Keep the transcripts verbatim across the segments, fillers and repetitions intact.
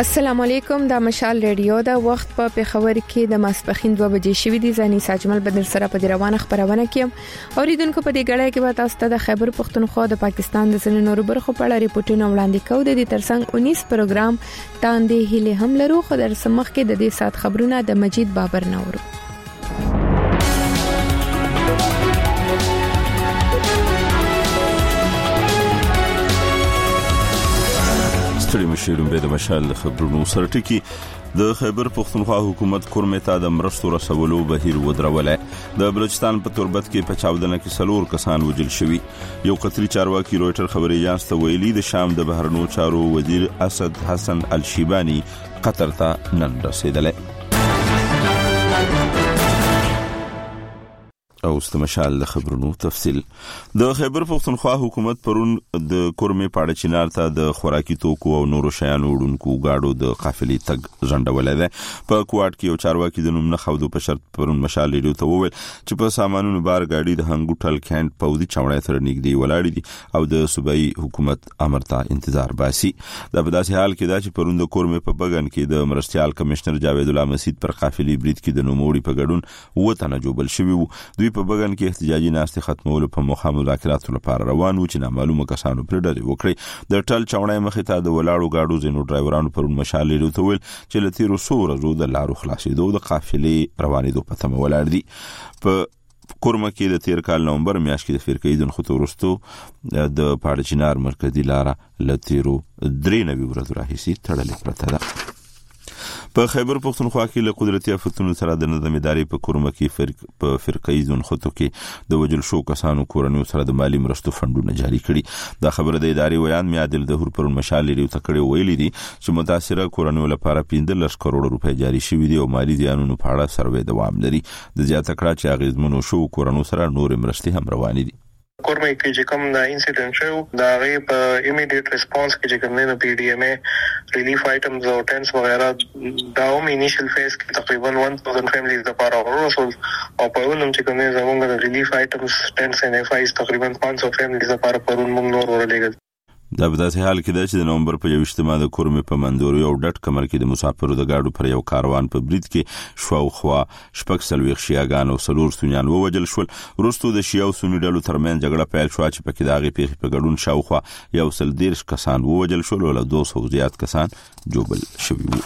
السلام علیکم، دا مشال ریډیو دا وخت په پیښور کې د ماسپخین دوه بجې شوې دي. ځاني ساجمل بدر سره په روانه خبرونه کې اوریدونکو په دې غړې کې به تاسو ته د خیبر پختونخوا د پاکستان د ځینو نورو برخو په اړه ریپورتونه وړاندې کوو. د دې ترڅنګ اونیس پروګرام تاندې هله هم لرو، خو در سمخ کې د دې سات خبرونه د مجید بابر نورو. ستړي مشیرون به د مشال خبرونو سره ټکی د خیبر پختونخوا حکومت کورمتا د مرستو رسولو بهیر ودرولې. د بلوچستان په تربت کې په چاودنه کې سلور کسان وژل شوي. یو قطري چارواکي رويټر خبري اژانس ته ویلي د شام د بهرنیو چارو وزیر اسد حسن الشیبانی قطر ته نن رسیدلی. او استمشال د خبرونو تفصیل. د خیبر پختونخوا حکومت پرون د کورمې پاړه چینار ته د خوراکي توکو او نورو شیانو وړونکو گاډو د قافلې تګ ژوندولې ده. په کوټ کې یو چارواکي د نوم نه خودو په شرط پرون مشال ریډیو ته وویل چې په سامانونو بار گاډي د هنګوټل کینټ پودي چاوړې سره نږدې ولاړې دي او د صوبایي حکومت امر ته انتظار باسي. دا په داسې حال کې دا چې پرون د کورمې په بغن کې د مرستيال کمشنر جاوید الله مسید پر قافلې برید کې د نوموړي په ګډون وته نه جوړل شوی وو. دوی په بغن کې احتجاجي ناستې ختمولو په مخه مذاکراتو لپاره روان وو چې نامعلومه کسانو پر ډلې وکړي. د ټل چاوړې مخې ته د ولاړو گاډو زینو ډرایورانو پر مشال لري ته ویل چې لتی رسو رزو د لارو خلاصېدو د قافلې روانېدو په تمه ولاړ دي. په کورمه کې د تیر کال نومبر میاشت کې د فرقې دن خطورستو د پاړه چینار مرکزی لاره لتیرو درې نوي ورځې راهیسي تړلې پرته ده. په خیبر پختونخوا کې له قدرتي افتونو سره د نظام اداري په کورمه کې فرق په فرقې ځون خطو کې د وجل شو کسانو کورنیو سره د مالی مرستو فندونه جاری کړي. دا خبره د اداري ویان میادل د هور پر مشال لري تکړه ویلي دي چې متاثره کورنیو لپاره پنځلس کروڑ روپۍ جاری شوي دي او مالی زیانونو په اړه سروې دوام لري. د زیاته کړه چې اغیزمنو شو کورنیو سره نور مرستي هم روانې دي. کورمه کې چې کوم دا انسیډنټ شو دا غي په ایمیډیټ ریسپانس کې چې کوم نه پی ډی ایم ای ریلیف آیټمز او ټینټس وغیرہ دا هم انیشل فیز کې تقریبا one thousand فیملیز د پاره ورسول او په ولوم چې کوم نه زموږ د ریلیف آیټمز ټینټس ان اف آیز تقریبا five hundred فیملیز د پاره پرون موږ نور ورلېږل. دا په داسې حال کې ده چې د نومبر په یوشتمه د کورمې په مندوري او ډټ کمر کې د مسافرو د گاډو پر یو کاروان په برید کې شو خو شپږ سلويخ شیعاګان او سلور سنیان ووجل شول. وروسته د شیعو سنی ډلو ترمن جګړه پیل شو چې پکې داغي پیخي په ګډون شاوخوا یو سل دیرش کسان ووجل شول او له دوه سوه زیات کسان جوبل شوي وو.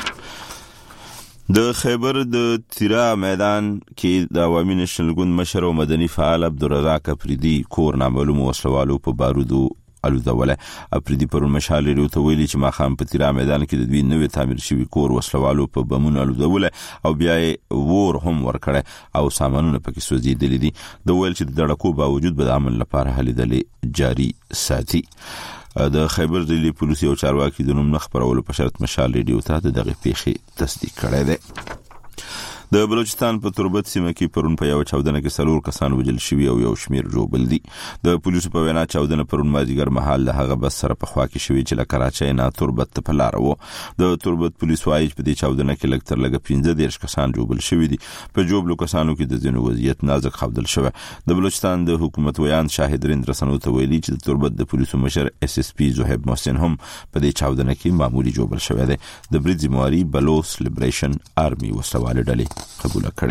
د خیبر د تیرا میدان کې د عوامي نشنل ګوند مشر او مدني فعال عبدالرزاق افریدي کور نامعلوم وسلوالو په بارودو الوزوله. افریدي پر مشال لري ته ویلي چې ما خام په تیرا میدان کې د دوی نوې تعمیر شوی کور وسلوالو په بمونو الوزوله او بیا ور هم ورکړه او سامانونه پکې سوځېدلې دي. د ویل چې د دړکو باوجود به د عمل لپاره هلې دلې جاری ساتي. د خیبر ضلعي پولیس او چارواکي د نوم نه خبرولو په شرط مشال ریډیو ته دغه پیښې تصدیق کړی دی. د بلوچستان په تربت سیمه کې پرون په یو چاودنه کې سلور کسان وژل شوي او یو شمیر جوړ دي. د پولیسو په وینا چاودنه پرون مازیګر مهال د هغه بس سره په خوا کې شوی چې له کراچۍ نه تربت ته په لار وو. د تربت پولیس وايي چې په دې چاودنه کې لږ تر لږه پنځه دیرش کسان جوړ شوي دي. په جوړلو کسانو کې د ځینو وضعیت نازک خبردل شوی. د بلوچستان د حکومت ویان شاهد رند رسنو ته ویلي چې د تربت د پولیسو مشر اس اس پی زهیب محسن هم په دې چاودنه کې معمولی جوړ شوی دی. د برید ذمہواری بلوچ لیبریشن آرمي وسوال ډلې قبول کړي.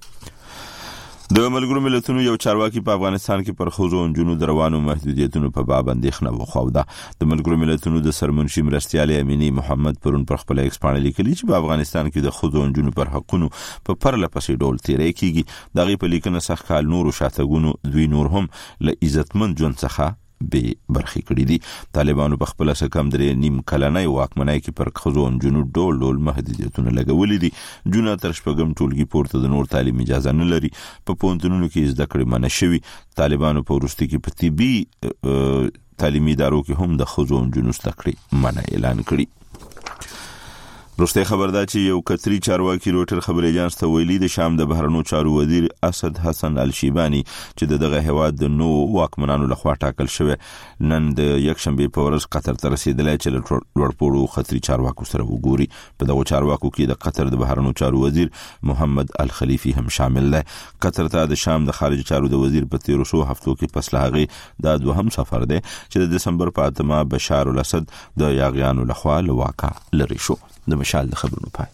د ملګرو ملتونو یو چارواکي په افغانستان کې پر خوځو انجونو دروانو محدودیتونو په باب اندېښنه وخوده. د ملګرو ملتونو د سرمنشي مرستيال امینی محمد پرون پر خپل ایکسپانل لیکلي چې په افغانستان کې د خوځو انجونو پر حقونو په پرله پسې ډول تیرې کیږي. دغه په لیکنه څخه کال نورو شاتګونو دوی نور هم له عزتمن ژوند څخه به برخي کړی دي. طالبانو په خپل سکم درې نیم کلنۍ واکمنۍ کې پر خزو انجونو ډول ډول محدودیتونه لګولې دي. جونه تر شپږم ټولګي پورته د نور تعلیم اجازه نه لري. په پونتونونو کې زده کړې منع شوي. طالبانو په وروستي کې په طبي تعلیمي ادارو کې هم د خزو انجونو زده کړې منع اعلان کړی. روسته خبردار چې یو قطري چارواکي روټر خبري اژانس ته ویلي د شام د بهرنو چارو وزیر اسد حسن الشیبانی چې دغه هواد د نو واکمنانو لخوا ټاکل شوی نن د یک شنبه په ورځ قطر ته رسیدلی چې لوړپوړو قطري چارواکو سره وګوري. په دغه چارواکو کې د قطر د بهرنو چارو وزیر محمد الخلیفي هم شامل دی. قطر ته د شام د خارجي چارو د وزیر په تیرو شو هفتو کې پس له هغه د دوهم سفر دی چې د دسمبر په اتمه بشار الاسد د یاغیانو لخوا لواکا لري شو. د مشال د خبرونو پای.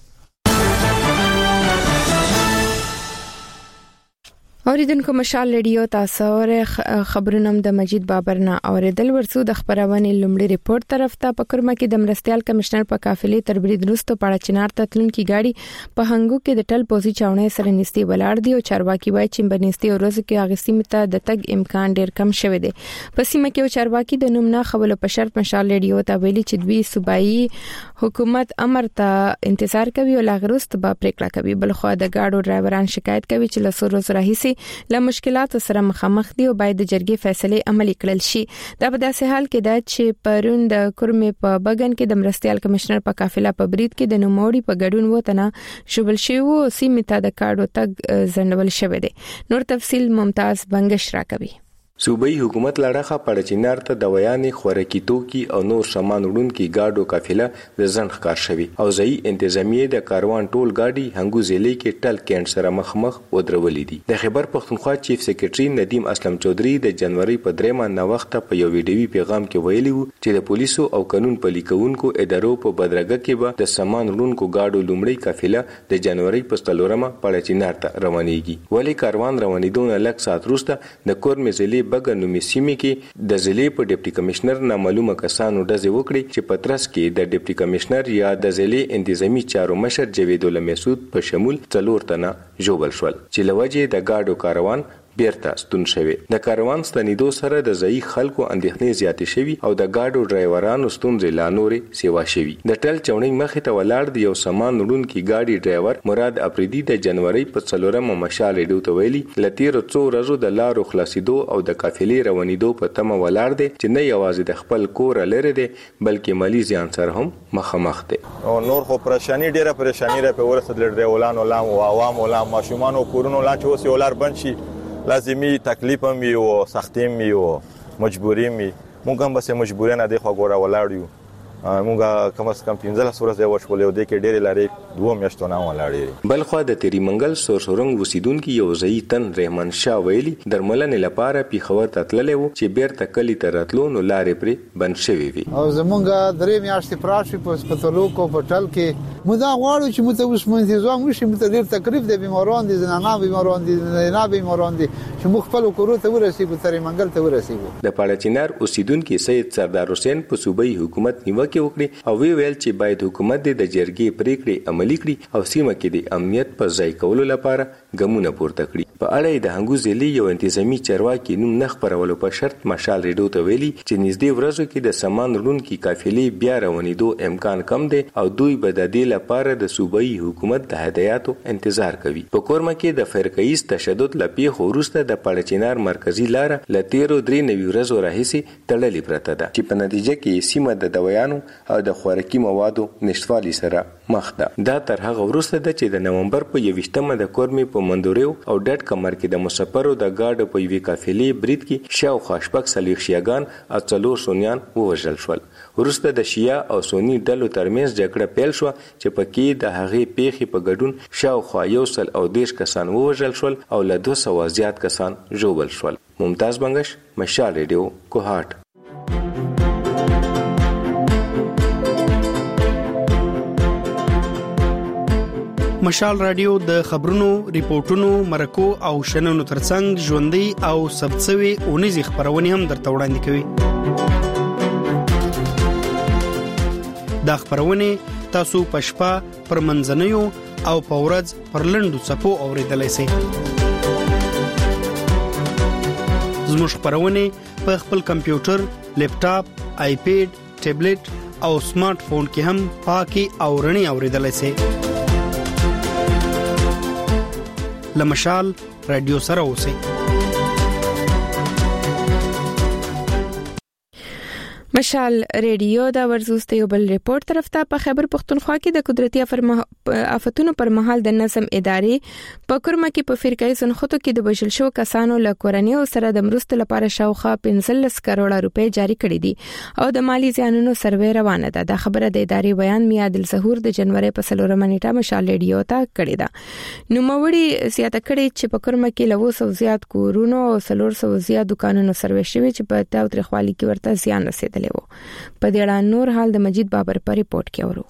اوریدونکو مشال ریډیو تاسو خبرونه د مجید بابرنا اوریدل ورسو د خبرونه لومړی ریپورت طرف ته پکرمه کې د مرستيال کمشنر په قافلې تر برید وروسته پاړه چنار ته تلونکي گاډي په هنګو کې د ټل پوزي چاونې سره نستي ولاړ دی او چارواکي وایي چې بنستي ورځ کې هغه سیمه ته د تګ امکان ډیر کم شوی دی. په سیمه کې چارواکي د نوم نه خبرو په شرط مشال ریډیو ته ویلي چې دوی صوبایي حکومت امر ته انتظار کوي او لاغروست به پریکړه کوي. بلخو د گاډو ډرایوران شکایت کوي چې له سورو راهیسي له مشکلاتو سره مخامخ دي او باید د جرګې فیصله عملي کړل شي. دا په داسې حال کې ده چې پرون د کورمې په بغن کې د مرستيال کمشنر په قافله په برید کې د نوموړي په ګډون وته شوبل شي او سیمه ته د کاډو تګ زندول شوی دی. نور تفصیل ممتاز بنگش راکوي. صوبایي حکومت لړخه پړچینار ته د ویانې خوراکي توکي او نور سامان وړونکي گاډو قافله د ځن ښکار شوی او ځای انتظامیه د کاروان ټول گاډي هنګو ضلع کې ټل کېنټ سره مخمخ ودرولې دي. د خیبر پښتونخوا چیف سیکریټري ندیم اسلم چودري د جنوري په درېمه نو وخت په یو ویډیوي پیغام کې ویلي وو چې د پولیسو او قانون پلي کوونکو ادارو په بدرګه کې به د سامان وړونکو گاډو لومړی قافله د جنوري په څلورمه پړچینار ته روانېږي. ولی کاروان روانېدون لک سات وروسته د کورمې ضلع بغن نومي سیمې کې د ضلع په ډیپټي کمشنر نامعلومه کسانو ډزې وکړي چې په ترڅ کې د ډیپټي کمشنر یا د ضلع انتظامی چارو مشر جاوید الله مسعود په شمول څلور تنه ژوبل شول چې لوجه د گاډو کاروان بیرته ستون شوی. د کاروان ستنیدو سره د ځای خلکو اندېښنې زیاتې شوي او د گاډو ډرایورانو ستونزې لا نورې سیوا شوي. د ټل چونې مخې ته ولاړ دی یو سامان وړونکي گاډي ډرایور مراد افریدي د جنوري په څلورمه مشال ریډیو ته ویلي لتیر څو ورځو د لارو خلاصیدو او د قافلې روانېدو په تمه ولاړ دی چې نه یوازې د خپل کور لري دی بلکې مالی زیان سره هم مخامخ دی. او نور خو پریشانی ډیره پریشانی را په ورسره د ډرایورانو لام او عوام او لام ماشومان او کورونو لا چې اوس یو لار بند شي لازمي تکلیف هم وي او سختي هم وي او مجبوري هم وي. موږ هم بس مجبوري نه دی خو ګوره ولاړ یو. موږ کم از کم پنځه ورځې وشولې او د کې ډېرې لارې دوه میاشتو نه ولاړې. بل خو د تیری منګل سورسورنګ وسیدونکو یو ځای تن رحمان شاه ویلي درملنې لپاره پیښور ته تللی وو چې بیرته کلی ته راتلو نو لارې پرې بند شوې وي. او زمونږ درې میاشتې پراشي په هسپتالو کو په ټل کې موږ دا غواړو چې موږ ته اوس منځوان وشي موږ ته ډېر تکلیف دی بیماران دي زنانه بیماران دي نه بیماران دي چې موږ خپل کورو ته ورسېږو تیری منګل ته ورسېږو. د پاړچینار اوسیدونکو سید سردار حسین په صوبایي حکومت نیوکه وکړي او وی ویل چې باید حکومت د جرګې پریکړې عملي کړي او سیمه کې د امنیت په ځای کولو لپاره ګامونه پورته کړي. په اړه د هنګو ضلع یو انتظامی چارواکي نوم نه خبرولو په شرط مشال ریډیو ته ویلي چې نږدې ورځو کې د سامان وړونکي قافلې بیا روانېدو امکان کم دی او دوی به د دې لپاره د صوبایي حکومت د هدایاتو انتظار کوي. په کورمه کې د فرقایز تشدد لپاره وروسته د پاړچینار مرکزی لار لتیرو درې نوي ورځو راهیسي تړلې پرته ده چې په نتیجه کې سیمه د دویانو او د خوراکي موادو نشټوالي سره مخ ده. دا تر هغه وروسته ده چې د نومبر په یوویشتمه د کورمې په مندوریو او ډټ کمر کې د مسافرو د گاډو په یوې قافلې برید کې شاوخوا شپږ څلوېښت شیعاګان او څلور سنیان ووژل شول. وروسته د شیعه او سني ډلو ترمنځ جګړه پیل شوه چې پکې د هغې پیښې په ګډون شاوخوا یو سل او دېرش کسان ووژل شول او له دوه سوه زیات کسان ژوبل شول. ممتاز بنگش، مشال ریډیو، کوهاټ. مشال رادیو د خبرونو، ریپورتونو، مرکو او شننو ترڅنګ ژوندۍ او ثبتسوي اونیزي خبرونه هم درته وړاندې کوي. دا خبرونه تاسو په شپه پر منځنیو او په ورځ پر لنډو صفو اوریدلای شئ. زموږ خبرونه په خپل کمپیوټر، لیپټاپ، آیپیډ، ټابلیټ او سمارټ فون کې هم پاکي او رڼي اوریدلای شئ. لمشال رادیو سره اوسئ. مشال ریډیو دا ورزوسته یو بل ریپورت طرف ته په خیبر پختونخوا کې د قدرتي آفتونو پر مهال د نظم ادارې په کورما کې په فرقای سنختو کې د بشل شو کسانو له کورنۍ او سره د مرستې لپاره شاوخوا پنځلس کروڑه روپۍ جاری کړې دي او د مالی زیانونو سروې روانه ده. د خبره د ادارې بیان میا عادل ظهور د جنوري په سلورمه نیټه مشال ریډیو ته کړې ده. نو موري زیاته کړې چې په کورما کې له وسو زیات کورونو او سلور سو زیات دکانونو سروې شوي چې په تاو ترخوالي کې ورته زیان رسیدل. په دې اړه نور حال د مجید بابر پر ریپورت کې اورو.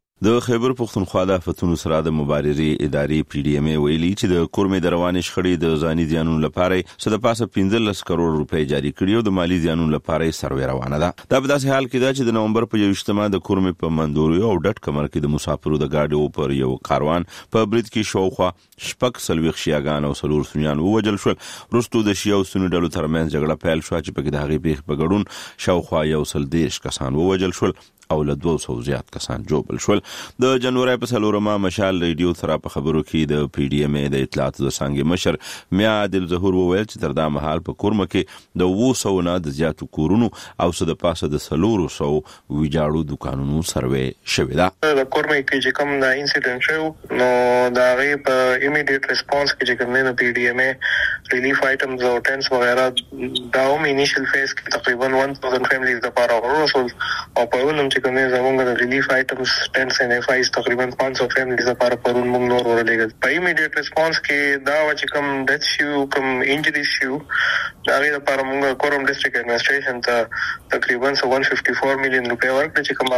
د خیبر پختونخوا د آفتونو سره د مبارزې ادارې پی ډی ایم ای ویلي چې د کورمې د روانې شخړې د ځاني زیانونو لپاره څه د پاسه پنځلس کروڑ روپۍ جاری کړي او د مالی زیانونو لپاره سروې روانه ده. دا په داسې حال کې ده چې د نومبر په یوشتمه د کورمې په مندوري او ډټ کمر کې د مسافرو د گاډیو پر یو کاروان په برید کې شاوخوا شپږ سلويخ شیعاګان او سلور سنیان ووجل شول. وروسته د شیعه او سنی ډلو ترمنځ جګړه پیل شو چې په کې د هغې پیښې په ګډون شاوخوا یو سل دېرش کسان ووجل شول او له دوه سوه زیات کسان جوړ شول. د جنوري په سلورمه مشال ریډیو سره په خبرو کې د پی ډی ایم ای د اطلاعاتو د څنګه مشر میا عادل ظهور وویل چې تر دا مهال په کورمه کې د اوه سوه نه د زیاتو کورونو او څه د پاسه د سلورو سوه ویجاړو دکانونو سروې شوې ده. د کورمه کې چې کوم د انسیډنټ شو نو دا غي په ایمیډیټ ریسپانس کې چې کوم نه پی ډی ایم ای ریلیف آیټمز او ټینټس وغیرہ دا هم انیشل فیز کې تقریبا one thousand فیملیز د پاره ورسول او په ونوم چې کومه زمونږ د ریلیف آیټمز ټینټس ان اف آیز تقریبا five hundred فیملیز لپاره پرون موږ نور ورلېږل. په ایمیډیټ ریسپانس کې دا چې کوم ډیث شو کوم انجریز شو دا غي لپاره موږ کورم ډیسټریکټ ایڈمنسټریشن ته تقریبا one hundred fifty-four میلیون روپۍ ورکړل چې کوم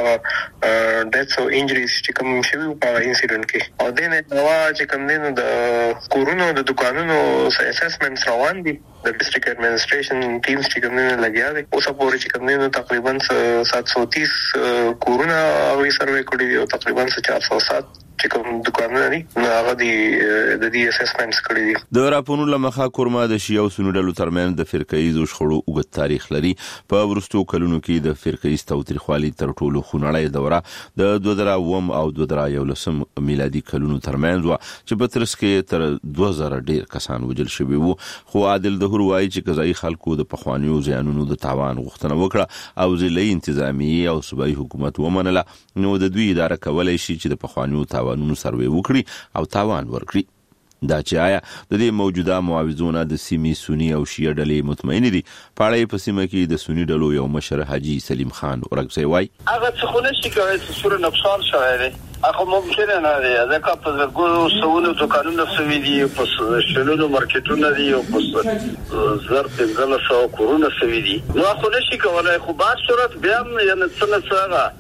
هغه ډیث او انجریز چې کوم شوی په انسیډنټ کې او دنه نو چې کوم دینو د کورونو د دکانونو اسسمنټس روان دي. د ډیسټریکټ ایڈمنسټریشن ټیمز چې کوم نه لګیا دي اوس په ورې چې کوم نه تقریبا seven hundred thirty کورونه او سروې کړی دی او تقریبا four hundred seven چې کوم دکانونه دي هغه دي د دې اسسمنټس کړی دي. د راپورونو لمخه کورما د شیعه او سنی ډلو ترمنځ د فرقایي شخړو اوږد تاریخ لري. په ورستو کلونو کې د فرقایي تاوتریخوالي تر ټولو خونړۍ دوره د دوه زره اووه او دوه زره یولسم میلادي کلونو ترمنځ و چې په ترڅ کې تر دوه زره ډیر کسان وژل شوي وو. خو عادل ظهور وایي چې قضایي خلکو د پخوانیو زیانونو د تاوان غوښتنه وکړه او ضلعي انتظامی او صوبایي حکومت ومنله نو د دوی اداره کولای شي چې د پخوانیو تاوانونو سروې وکړي او تاوان ورکړي. دا چې آیا د دې موجوده معاوضونه د سیمې سنی او شیعه ډلې مطمئن دي. پاړې په سیمه کې د سنی ډلو یو مشر حاجی سلیم خان ورغسي وای هغه څه خو نشي کوي چې سور نقصان شوی دی هغه ممکن نه دی ځکه په زرګونو سوونو دکانونو سوي دي په شلونو مارکیټونو دي او په زر پنځه سوه کورونه سوي دي نو خو نشي کولای خو په صورت بیا یعنی څه څه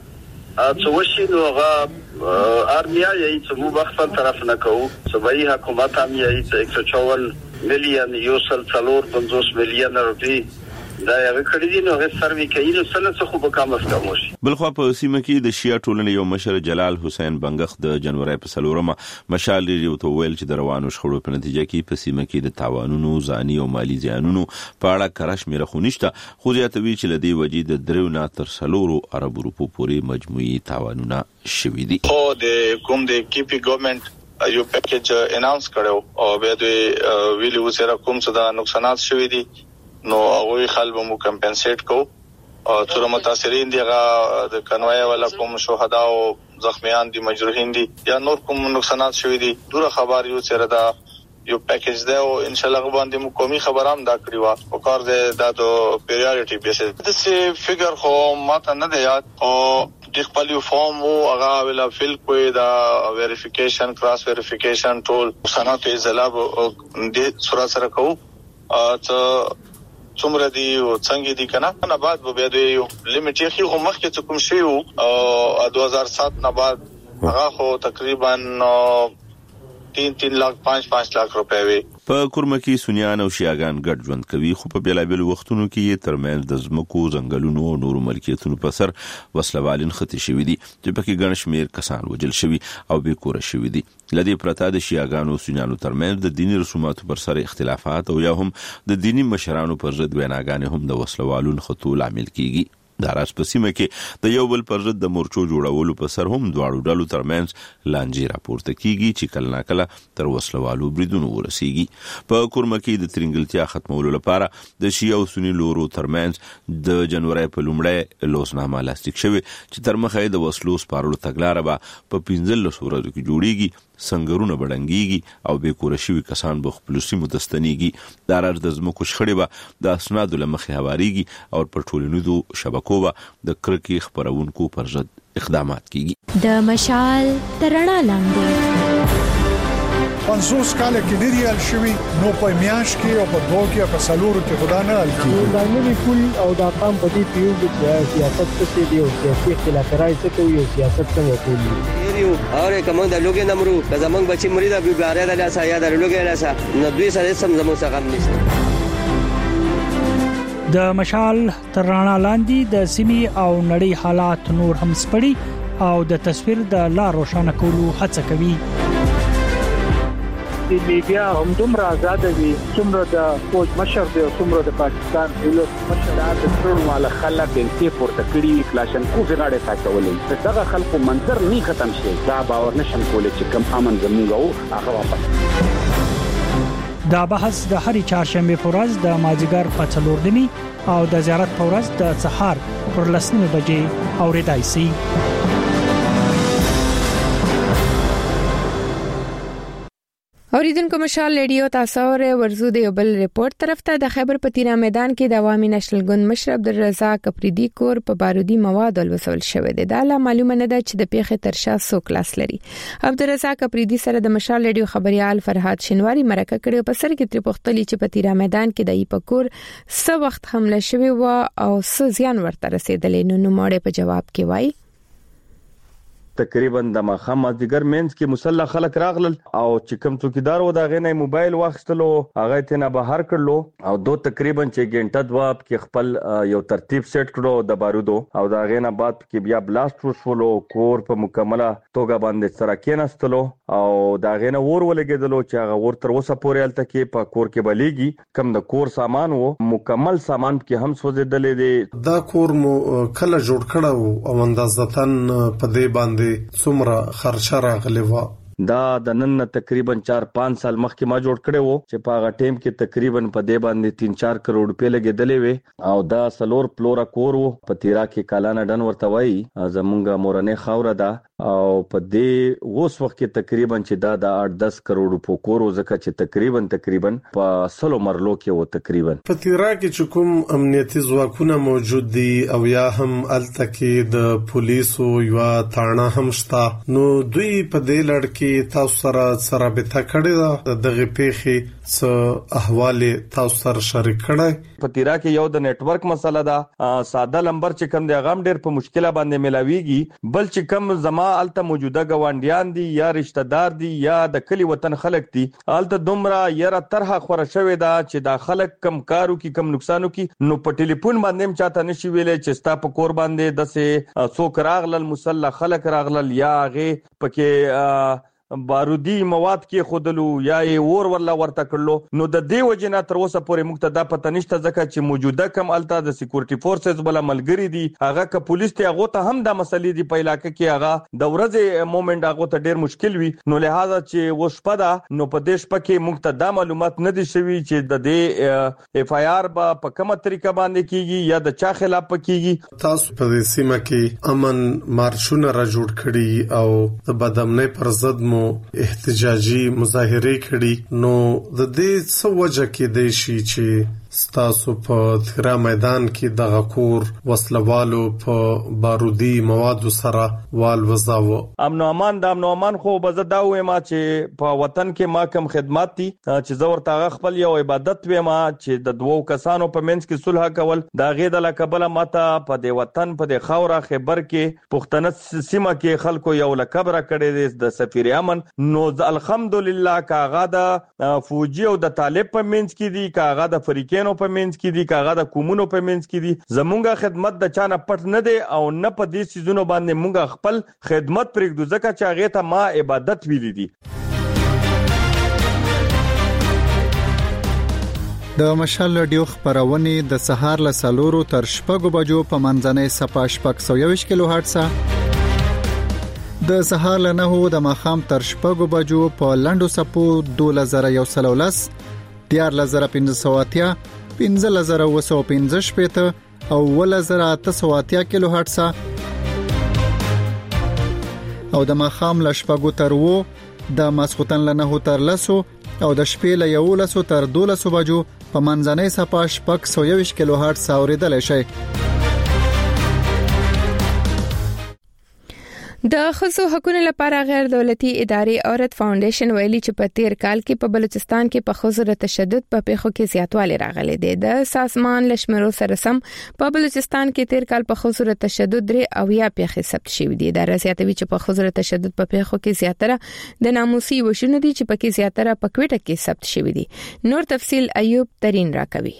څه وشي نو هغه ارمیا یې چې مو وخت طرف نه کوو صوبایي حکومت هم یې چې one hundred fifty میلیون یو سل څلور پنځوس میلیون روپۍ دا یو کړی دی نو هغه سروي کوي نو څه څه خو به کم اس کم وشي. بلخو په سیمه کې د شیعه ټولنې یو مشر جلال حسین بنګخ د جنوري په سلورمه مشال ریډیو ته ویل چې د روانو شخړو په نتیجه کې په سیمه کې د تاوانونو ځاني او مالی زیانونو په اړه کراش میره خونښت خو زیاتوي چې لدی وجې د درو نه تر سلورو ارب روپو پورې مجموعي تاوانونه شوي دي. او د کوم د کیپی ګورنمنت یو پیکیج اناونس کړو او به د ویلو سره کوم څه د نقصانات شوي دي نو هغه خلک مو کمپنسیټ کو او تر متاثرین دي هغه د کنوای ولا کوم شهدا او زخمیان دي مجروحین دي یا نور کوم نقصانات شوي دي دوره خبر یو سره دا یو پیکیج دی او ان شاء الله باندې مو قومي خبرام دا کړی و او کار دی دا د پیریورټي بیسس د سی فګر خو ماته نه دی یاد او د خپل فارم او هغه ویلا فل کوی دا ویریفیکیشن کراس ویریفیکیشن ټول سنت زلاب د سره سره کو ا څومره دی او څنګه دی کنه نه بعد به د یو لیمیټ یې خو مخکې څه کوم شی او two thousand seven نه بعد هغه خو تقریبا تین تین لاکھ پانچ پانچ لاکھ روپے وي. په کورمه کې سنیان او شیعاګان ګډ ژوند کوي خو په بیلابل وختونو کې ترمنځ د ځمکو ځنګلونو او نورو ملکیتونو په سر وسلوالین خطي شوي دي چې پکې ګڼ شمېر کسان وژل شوي او بې کوره شوي دي. لدې پرته د شیعاګانو او سنیانو ترمنځ د دیني رسوماتو پر سر اختلافات او یا هم د دینی مشرانو پر ضد ویناګانې هم د وسلوالونو خطو لامل کیږي. د راز په سیمه کې د یو بل پر ضد د مورچو جوړولو په سر هم دواړو ډلو ترمنځ لانجې راپورته کیږي چې کله ناکله تر وسلوالو بریدونو ورسیږي. په کورمه کې د ترنګلتیا ختمولو لپاره د شیعه او سنی لورو ترمنځ د جنوري په لومړۍ لوسنامه لاسلیک شوې چې تر مخه د وسلو سپارلو تګلاره به په پنځلس ورځو کې جوړیږي، سنگرونه بډنګيږي او به کور شوي کسان به خپل سیمو تستنیږي. دا راز د زمکو شخړې به د اسنادو لمخې هواريږي او په ټولنیزو شبکو به د کرکې خبرونکو پر ضد اقدامات کیږي. د مشال ترڼا لاندې پنځوس کاله کې ډېری حل شوي نو په میاش کې او په دوه کې په سلورو کې خدا نه حل کیږي. دا نوی کول او دا قام په دې پیو چې سیاست څه دی او سیاسي اختلاف راځي څه کوي او سیاست څنګه کوي. یو اور کوم د لوګي نمرو د زمنګ بچي مریدا بیګاره د لاسه یا د لوګي لاسه نو دوی سره سم زمو څنګه نشته. د مشال ترڼا لاندې د سیمي او نړۍ حالات نور هم سپړي او د تصویر د لا روښانه کولو هڅه کوي. د میډیا هم دومره آزاد دي څومره د فوج مشر دی او څومره د پاکستان دولت مشر د ټول مال خلک د پورته کړي کلاشن کو غاړه ساتولې دغه خلکو منظر نه ختم شي. دا باور نشم کولای چې کم امن زموږ او هغه واپس. دا بحث د هرې چهارشنبه په ورځ د مازیګر په څلور نیمي او د زیارت په ورځ د سهار پر لسنیمه بجې اوریدای شي. اوریدونکو مشال ریډیو تاسو ورزو د یو بل ریپورت طرف ته د خیبر پتیرا میدان کې د عوامي نېشنل ګوند مشر عبدالرزاق اپریدي کور په بارودي مواد ولوسول شوې ده. دا لا معلومه نه ده چې د پیښې ترشا څو کلاس لري. عبدالرزاق اپریدي سره د مشال ریډیو خبريال فرهاد شینواری مرکه کړې په سر کې تر پختلی چې پتیرا میدان کې د ایپکور څو وخت حمله شوې و او څو زیان ورته رسیدلې. نو نوموړې په جواب کې وایي تقریبا د مخام مازیګر مینس کې مسلح خلک راغلل او چې کوم څوکیدار و دا غنه موبایل واخستلو هغه ته نه بهر کړلو او دو تقریبا چې ګنټه دوا کې خپل یو ترتیب سیټ کړو د بارودو او دا غنه بعد کې بیا بلاست وشولو کور په مکمله توګه باندې سره کېناستلو او دا غنه ور ولګیدلو چې هغه ور تر اوسه پورې الته کې په کور کې بلیږي کم د کور سامان وو مکمل سامان کې هم سوځیدلې دي. دا کور مو کله جوړ کړو او اندازتن په دې باندې څومره خرچه راغلی و؟ دا د نن تقریبا چار پانچ سال مخکې ما جوړ کړی وو چې په هغه ټیم کې تقریبا په دې باندې تین چار کروڑ روپے لګیدلې وي او دا سلور پلورا کور وو په تیرا کې کالانه ډن ورته وای زمونږه مورنه خاور ده او په دې اوس وخت کې تقریبا چې دا د آठ دس کروڑ روپو کور زکه چې تقریبا تقریبا په سلو مرلو کې وو تقریبا په تیرا کې چې کوم امنیتي ځواکونه موجود دي او یا هم الته کې د پولیسو یو تاړه هم شته نو دوی په دې لړ کې تاسو سره سره به تا کړی دا دغه پیخي څه احوال تاسو سره شریک کړی؟ په تیرا کې یو د نت ورک مسله ده ساده لمبر چې کم دی غام ډیر په مشکله باندې ملاويږي بل چې کم زما الته موجوده غوانډیان دي یا رشتہ دار دي یا د کلی وطن خلک دي الته دومره یره طرحه خوره شوې ده چې دا خلک کم کارو کې کم نقصانو کې نو په ټلیفون باندې هم چاته نشي ویلې چې ستا په کور باندې دسه څوک راغلل مسلح خلک راغلل یا غي پکې بارودي مواد کې خودلو یا اور ورلا ورته کړلو نو د دې وجنه تر اوسه پورې مقتدا پته نشته ځکه چې موجوده کم الته د سکیورټي فورسز بل ملګری دي هغه ک پولیس ته هغه ته هم د مسلې دی په علاقې کې هغه د ورځې مومنت هغه ته ډیر مشکل وي نو لہذا چې وشپدا نو په دیش پکې مقتدا معلومات نه دي شوی چې د دې اف آی آر با په کومه طریقه باندې کیږي یا د چا خلاف کیږي. تاسو په دې سیمه کې امن مارشونه را جوړ کړي او د بدامنۍ پر ضد احتجاجي مظاهره کړي نو د دې څه وجه کې دی شي چې ستاسو په تیرا میدان کې د غکور وسلوالو په بارودي مواد سره وال وزاو امن او امان د امن او امان خو بزه دا وې ما چې په وطن کې ما کوم خدمات دي چې زور تاغه خپل یو عبادت وې ما چې د دوو کسانو په منځ کې صلح کول دا غې د لکبل ماته په دې وطن په دې خاوره خبر کې پښتنه سیمه کې خلکو یو لکبره کړي د سفیر امن نو الحمدلله کاغه د فوجي او د طالب په منځ کې دي کاغه د فریقې نو په منځ کې دي کاغه د کومونو په منځ کې دي زمونږه خدمت د چانه پټ نه دی او نه په دې سيزونو باندې مونږه خپل خدمت پرېږدو ځکه چې هغه ته ما عبادت ویلې دي. د مشال رادیو خبرونه د سهار له سلورو تر شپږو بجو په منځنۍ صفه شپږ سوه یوویشت کیلو هرتز د سهار له نهو د ماښام تر شپږو بجو په لنډو صفو دوولس زره یو سل ولس دیارلس زره پنځه سوه اتیا پنځلس زره اوه سوه پنځه شپېته او اوولس زره اته سوه اتیا کیلو هرتز او د ماښام له شپږو تر اوو د ماسخوتن له نهو تر لسو او د شپې له یولسو تر دولسو بجو په منځنۍ صفه شپږ سوه یوویشت کیلو هرتز اوریدلای شئ. د ښځو حقوقو لپاره غیر دولتي ادارې عورت فاونډیشن ویلي چې په تیر کال کې په بلوچستان کې په ښځو د تشدد په پیښو کې زیاتوالی راغلی دی. د سازمان لشمرو سره سم په بلوچستان کې تیر کال په ښځو د تشدد درې او یا پیښې ثبت شوې دي. دا راځي چې په ښځو د تشدد په پیښو کې زیاتره د ناموسي وژنو دي چې پکې زیاتره په کوټه کې ثبت شوې دي. نور تفصیل ایوب ترين راکوي.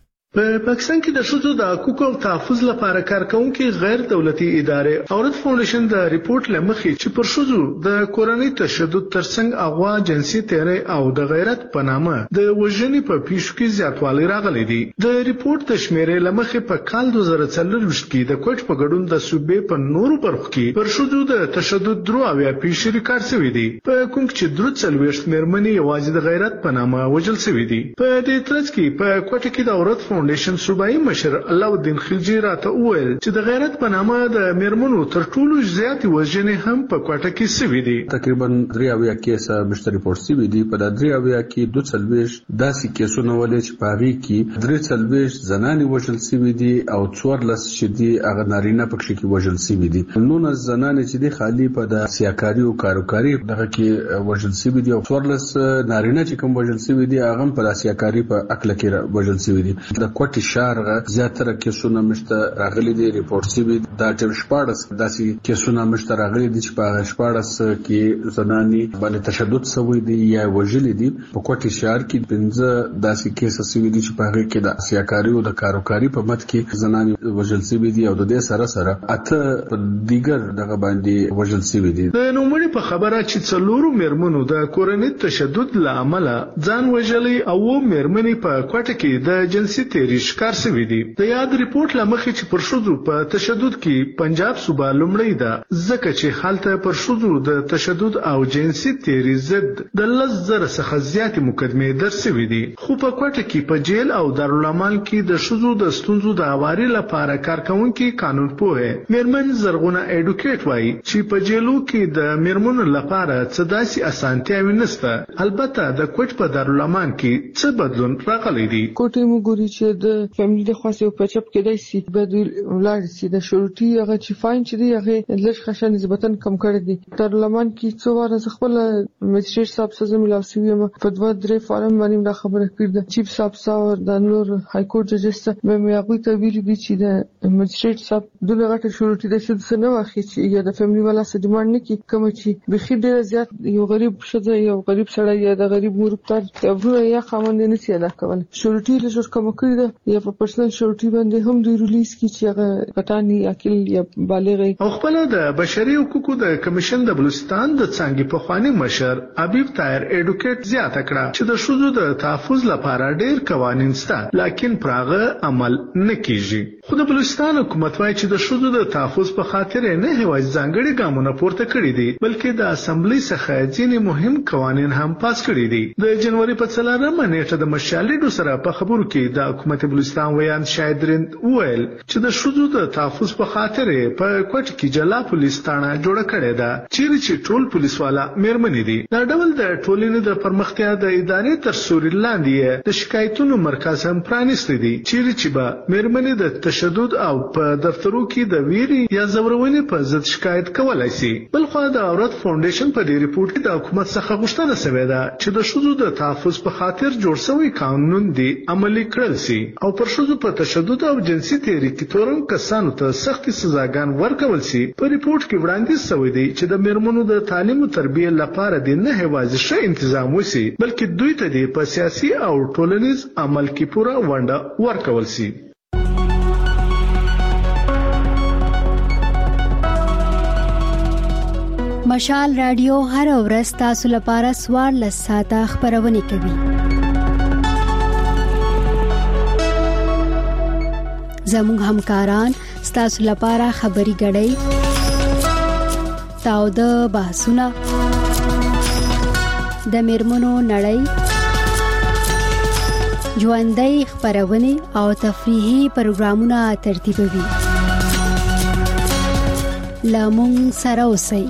په پاکستان کې د ښځو د حقوقو او تحفظ لپاره کارکونکي غیر دولتي ادارې عورت فاونډیشن د ریپورت لمخې چې پر ښځو د کورنۍ تشدد ترڅنګ اغوا جنسي تیری او د غیرت په نامه د وژنې په پیښو کې زیاتوالی راغلی دی. د ریپورت د شمیرې لمخې په کال دوه زره څلورویشت کې د کوټ په ګډون د صوبې په نورو برخو کې پر ښځو د تشدد درو اویا پیښې ریکارډ شوې دي، په کوم چې درو څلوېښت مېرمنې یوازې د غیرت په نامه وژل شوې دي. په دې ترڅ کې په کوټ کې د عورت فاونډیشن صوبایي مشر علاءالدین خلجی راته وویل چې د غیرت په نامه د میرمنو تر ټولو زیاتې وژنې هم په کوټه کې شوې دي. تقریبا درې اویا کیسه مشتري ریپورت شوي دي. په د درې اویا کې دوه څلوېښت داسې کیسونه ولې چې په هغې کې درې څلوېښت زنانې وژل شوي دي او څوارلس چې دي هغه نارینه پکښې کې وژل شوي دي. نولس زنانې چې دي خالي په د سیاکاري او کاروکاري دغه کې وژل شوي دي او څوارلس نارینه چې کوم وژل شوي دي هغه هم په د سیاکاري په عقله کې وژل شوي دي. د کوټې شارغه زیاتره کیسونه مشته راغلي دي ریپورت شوي دا ټیم شپاړس داسې کیسونه مشته راغلي دي چې په شپاړس کې زنانې باندې تشدد شوی دي یا وژلې دي. په کوټې شهر کې پنځه داسې کیسه شوي دي چې په هغې کې د سیاکاري او د کاروکاري په مد کې زنانې وژل شوي دي او د دې سره سره اته په دیګر دغه باندې وژل شوي دي. د نوموړي په خبره چې څلورو مېرمنو د کورنۍ تشدد له امله ځان وژلی او اووه مېرمنې په کوټه کې د جنسي تیری کار شوی دی. د یاد ریپورت لمخې چې پر ښځو په تشدد کې پنجاب صوبه لومړی ده ځکه چې هلته پر ښځو د تشدد او جنسي تیری ضد د لس زره څخه زیاتې مقدمې درج شوي دي. خو په کوټه کې په جیل او دارالامان کې د ښځو د ستونزو د هواري لپاره کارکونکي قانون پوهه میرمن زرغونه ایډوکیټ وایي چې په جیلو کې د میرمنو لپاره څه داسې اسانتیاوې نشته. البته د کوټ په دارالامان کې څه بدلون راغلی دی. کوټه مو ګوري چې د فیملی د خاصه په چپ کې دای سي بد ولر سي د شروطي هغه چې فاین چې دی هغه لږ خشن نسبتا کم کړی دی. تر لمن کې څو واره خپل مجسټر صاحب سره ملاو سي په دوه درې فارم باندې دا خبره کړه. چیف صاحب سره د نور های کورټ ججس به مې هغه ته ویلي دي چې د مجسټر صاحب دغه غټه شروطي د شد سره واخی چې یا د فیملی والا سره ډیماند نه کی کوم چې به خیر ډیر زیات یو غریب شته یو غریب سره یا د غریب مرتد تبرو یا خاوند نه سي ادا کول. شروطي له کوم کړی ده یا په پرسنل شورټي باندې هم د ریلیز کی چې هغه غټانی عقل یا بالغ او خپل د بشري حقوقو د کمیشن د بلوچستان د څنګه په خواني مشر حبیب طاهر ایډوکیټ زیاته کړه چې د ښځو د تحفظ لپاره ډېر قوانين شته لکن پراغه عمل نه کیږي. خو د بلوچستان حکومت وايي چې د ښځو د تحفظ په خاطر نه هیوای ځانګړي ګامونه پورته کړی دي بلکې د اسمبلی څخه ځینې مهم قوانين هم پاس کړی دي. د جنوري په څلورمه نیټه د مشالډو سره په خبرو کې د حکومت بلوچستان ویان شایدرین ویل چې د ښځو د تحفظ په خاطر په کوټ کې جلا پولیس تانه جوړه کړې ده چیرې چې ټول پولیس والا مېرمنې دي. دا ډول د ټولنې د پرمختیا د ادارې تر سوري لاندې د شکایتونو مرکز هم پرانیستی دي چیرې چې به مېرمنې د تشدد او په دفترو کې د ویري یا زورونې په ضد شکایت کولای شي. بل خو د عورت فاونډیشن په دې ریپورت کې د حکومت څخه غوښتنه شوې ده چې د ښځو د تحفظ په خاطر جوړ شوی قانون دی عملي کړل شي او پر ښځو په تشدد او جنسي تیری کې تورن کسانو ته سختي سزاګان ورکول شي. په ریپورت کې وړاندیز شوی دی چې د میرمنو د تعلیم او تربیه لپاره د نه هیوازي ښه تنظیم وشي بلکې دوی ته د په سیاسي او ټولنیز عمل کې پوره ونډه ورکول شي. مشال رادیو هر ورځ تاسو لپاره سوار لس ساعته خبرونه کوي. زموږ همکاران ستاسو لپاره خبري غړي تاو د بحثونه د میرمنو نړۍ ژوندۍ خبرونه او تفریحي پروګرامونه ترتیبوي لامون سره اوسئ.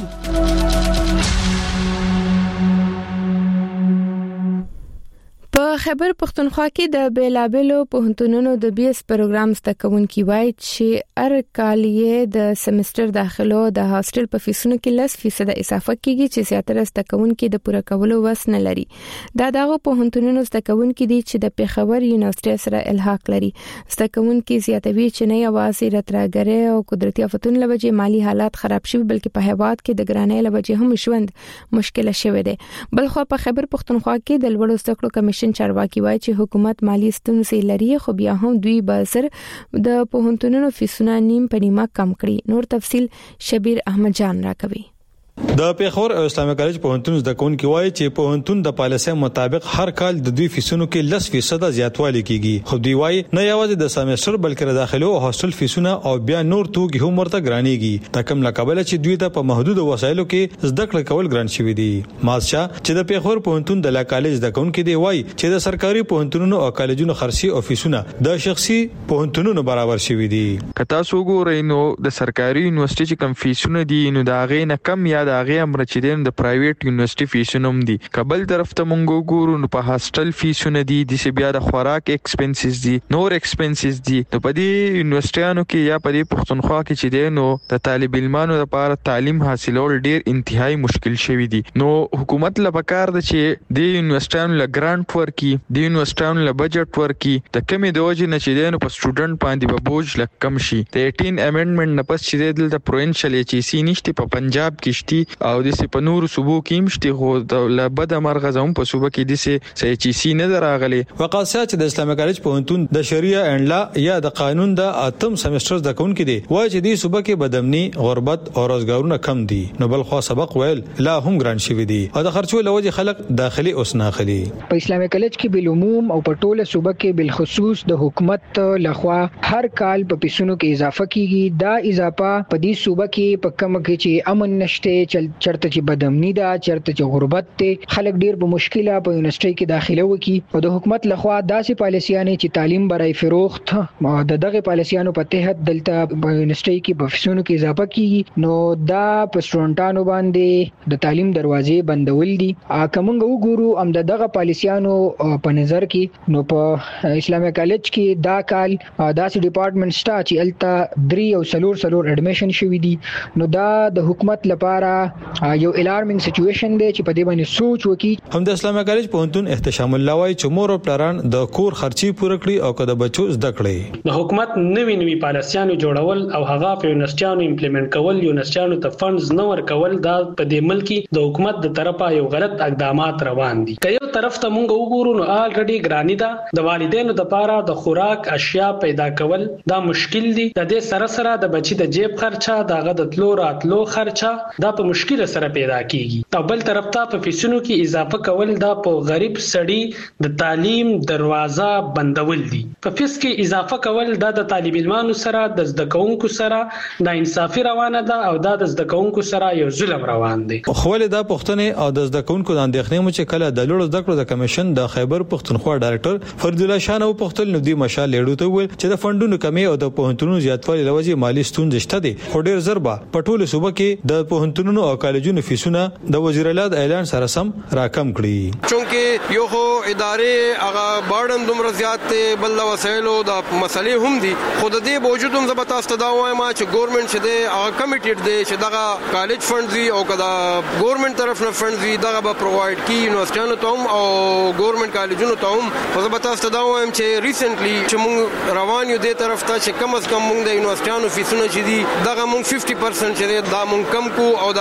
په خیبر پختونخوا کې د بیلابلو پوهنتونونو د بیس پروګرام ستکونکي وایي چې هر کال یې د سمستر داخلو د هاستل په فیسونو کې لس فیصد اضافه کیږي چې زیاتره ستکونکي د پوره کولو وس نه لري. دا دغه پوهنتونونو ستکونکي دي چې د پیښور یونیورسيټي سره الحاق لري. ستکونکي زیاتوي چې نه یوازې راتراګره او قدرتي آفتونو لوجه مالی حالات خراب شوي بلکې په هیواد کې د ګرانۍ لوجه هم ژوند مشکل شوی دی. بلخو په خیبر پختونخوا کې د لوړو زده کړو کمیشن چارواکي وایي چې حکومت مالی ستونزې لري خو بیا هم دوی بازار د پوهنتونونو فیسونه نیم په نیمه کم کړي. نور تفصيل شبیر احمد جان راکوي. د پیښور اسلامي کالج پوهنتون د کون کې وایي چې پوهنتون د پالیسۍ مطابق هر کال د دوی فیسونو کې لس فیصد زیاتوالی کیږي. خو دوی وایي نه یوازې د سمستر بلکې د داخلو او هاستل فیسونه او بیا نور توګي هم ورته ګرانېږي. تکم لقبل چې دوی ته په محدود وسایلو کې زده کړه کول ګران شوی دي. مازشا چې د پیښور پوهنتون د لا کالج د کون کې دی وایي چې د سرکاري پوهنتونونو او کالجونو خرسي او فیسونه د شخصي پوهنتونونو برابر شوی دي. کتا سو ګورئ نو د سرکاري یونیورسيټي چې کم فیسونه دي نو دا غي نه کم یا دا غي امر چې د پرایویټ یونیورسيټي فیسونه هم دي. قبل طرف ته مونږ ګورو نو په هاستل فیسونه دي د سی بیا د خوراک ایکسپنسز دي نور ایکسپنسز دي. نو په دې یونیورسيټیانو کې یا په دې پښتونخوا کې چې دی نو د طالب علمانو لپاره تعلیم حاصلول ډیر انتهایی مشکل شوی دي. نو حکومت لپاره د چې د یونیورسيټیانو ل ګرانټ ورکي د یونیورسيټیانو ل بجټ ورکي د کمی د وجې نه چې دی نو په سټوډنټ باندې به بوج لکم شي. د اټین امندمنت نه پس چې د پروینشل ایچ سی نشته په پنجاب کې شتي او د سی په نور صوبو کې مشتي خو د لبد مرغزم په صوبه کې د سی ایچ سی نه دراغلي. وقاسه چې د اسلامي کالج پوهنتون د شریعه اند لا یا د قانون د اتم سمستر د کون کې دی وایي چې د صوبه کې بدامني غربت او روزګارونه کم دي نو بل خو سبق ویل لا هم ګران شوی دي او د خرچو لوجه خلک داخلي اوس ناخلي. په اسلامي کالج کې بل عموم او په ټوله صوبه کې بل خصوص د حکومت لخوا هر کال په پیسونو کې اضافه کیږي. دا اضافه په دې صوبه کې په کوم کې چې امن نشته چرته چې بدامني دا چرته چې غربت ته خلک ډیر په مشکله په یونیورسيټي کې داخله وکي او د حکومت لخوا داسې پالیسيانه چې تعلیم برای فروخت د دغه پالیسيانو په تحت دلته په یونیورسيټي کې په فیسونو کې اضافه کیږي نو دا په سټوډنټانو باندې د تعلیم دروازې بندول دي. کومنګ وګورو ام دغه پالیسيانو په نظر کې نو په اسلامي کالج کې دا کال داسې ډپارټمنټ ستا چې الته درې او سلور سلور اډمیشن شوی دي نو دا د حکومت لپاره یو الارمینګ سچويشن دی چې په دې باندې سوچ وکړي. هم د اسلامي کالج پوهنتون احتشام الله وایي چې مور او پلاران د کور خرچي پوره کړی او کده بچو زده کړي. د حکومت نوې نوې پالیسيانو جوړول او هغه په یونیورسيټیانو امپلیمنٹ کول یونیورسيټیانو ته فندز نه ورکول دا په دې ملک د حکومت د طرفه یو غلط اقدامات روان دي. که یو طرف ته مونږ وګورو نو الریډي ګرانی دا د والدینو لپاره د خوراک اشیاء پیدا کول دا مشکل دي. د دې سره سره د بچی د جیب خرچه دغه د تلو راتلو خرچه دا په مشکل سره پیدا کیږي. بل طرف ته په فیسونو کې اضافه کول دا په غریب سړی د تعلیم دروازه بندول دي. په فیس کې اضافه کول دا د طالب علمانو سره د زده کوونکو سره د انصافي روانه ده او دا د زده کوونکو سره یو ظلم روان دي. خو له دا پښتنې او د زده کوونکو د اندېښنې مو چې کله د لوړو زده کړو د کمیشن د خیبر پښتونخوا ډایریکټر فرید الله شاه نو پښتل نو دی مشال لیډو ته ویل چې د فندونو کمی او د پوهنتونونو زیاتوالی لوجه مالی ستونزې شته دي. خو ډیر زربا په ټوله صوبه کې د پوهنتونونو او کالجونو فیسونه د وزیر اعلی د اعلان سره سم راکم کړي. چونکه یو خو ادارې هغه بارډن دومره زیات ته بل وسایلو د مسلې هم دي. خود دې باوجود هم زبر تاسو ته دا وایم چې ګورنمنت چې دی هغه کمیټډ دی چې دغه کالج فند وی او کدا ګورنمنت طرف نه فند وی دغه به پرووایډ کی یونیورسيټیانو ته هم او ګورنمنت کالجونو ته هم. خو زبر تاسو ته دا وایم چې ریسنټلی چې موږ روان یو دې طرف ته چې کم از کم موږ د یونیورسيټیانو فیسونه چې دي دغه موږ پنځه پرسنټ چې دا موږ کم کو او د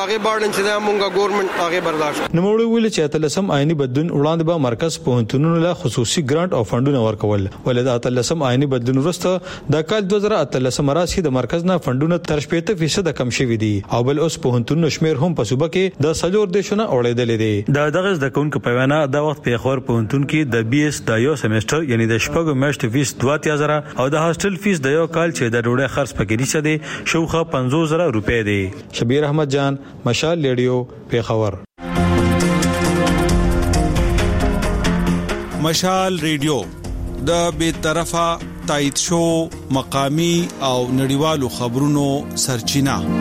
داغه بارډن چې دا مونږه ګورنمنت هغه برداشت. نو موږ ویل چې اتلسم آئینی بدلون وړاندې به مرکز پوهنتونونو له خصوصي ګرانټ او فندونه ورکول ولدا اتلسم آئینی بدلون وروسته د کال دوه زره اتلسم راسي د مرکز نه فندونه تر شپږ فیصد کم شوي دي او بل اوس پوهنتونونو شمیر هم په صوبه کې د سلور دیشونه اوړېدل دي. د دغه د کونکو په وینا د وخت په خور پوهنتون کې د بي اس د یو سیمستر یعنی د شپږ میاشتې فیس دوه اتیا زره او د هاستل فیس د یو کال چې د ډوډۍ خرڅ پکې نشته دي شوخه پنځوس زره روپۍ دي. شبیر احمد جان مشال ریډیو پیښور. مشال ریډیو د بے طرفه تایید شو مقامی او نړیوالو خبرونو سرچینه.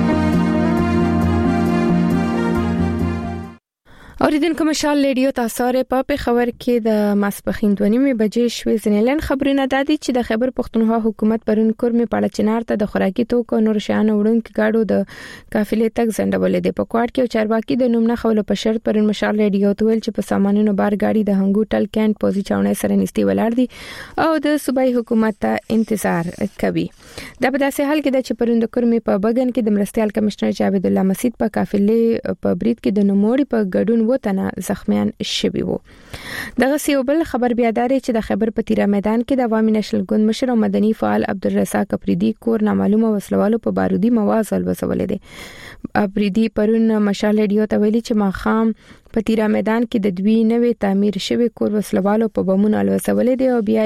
اوریدونکو مشال ریډیو تاسو په پیښور کې د ماسپخین دوه نیمه بجې شوې ځنیلن خبرونه د دې چې د خیبر پښتونخوا حکومت پرون کورمه پاړه چنار ته د خوراکي توکو نور شیانو وړونکو گاډو د قافلې تک زندولې د پکواړ کې چارواکي د نومنه خولو په شرط پرون مشال ریډیو ته ویل چې په سامانونو بار گاډي د هنګو ټل کینټ پوزي چاونې سره نستي ولاړ دي او د صوبایي حکومت ته انتظار کوي. دا په داسې حال کې د چې پرون د کورمه په بغن کې د مرستيال کمشنر جاوید الله مسید په قافلې په برید کې د نوموړي په ګډون وتنه زخمیان شوي وو. دغه سیوبل خبر بیاداري چې د خیبر په تیرا میدان کې د عوامي نشل ګوند مشر او مدني فعال عبدالرزاق اپریدي کور نامعلومه وسلوالو په بارودي مواد ولوسولې دي. اپریدي پرون مشال ریډیو ته ویلي چې ماخام په تیرا میدان کې د دوی نوې تعمیر شوی کور وسلوالو په بمونو الوسولې دي او بیا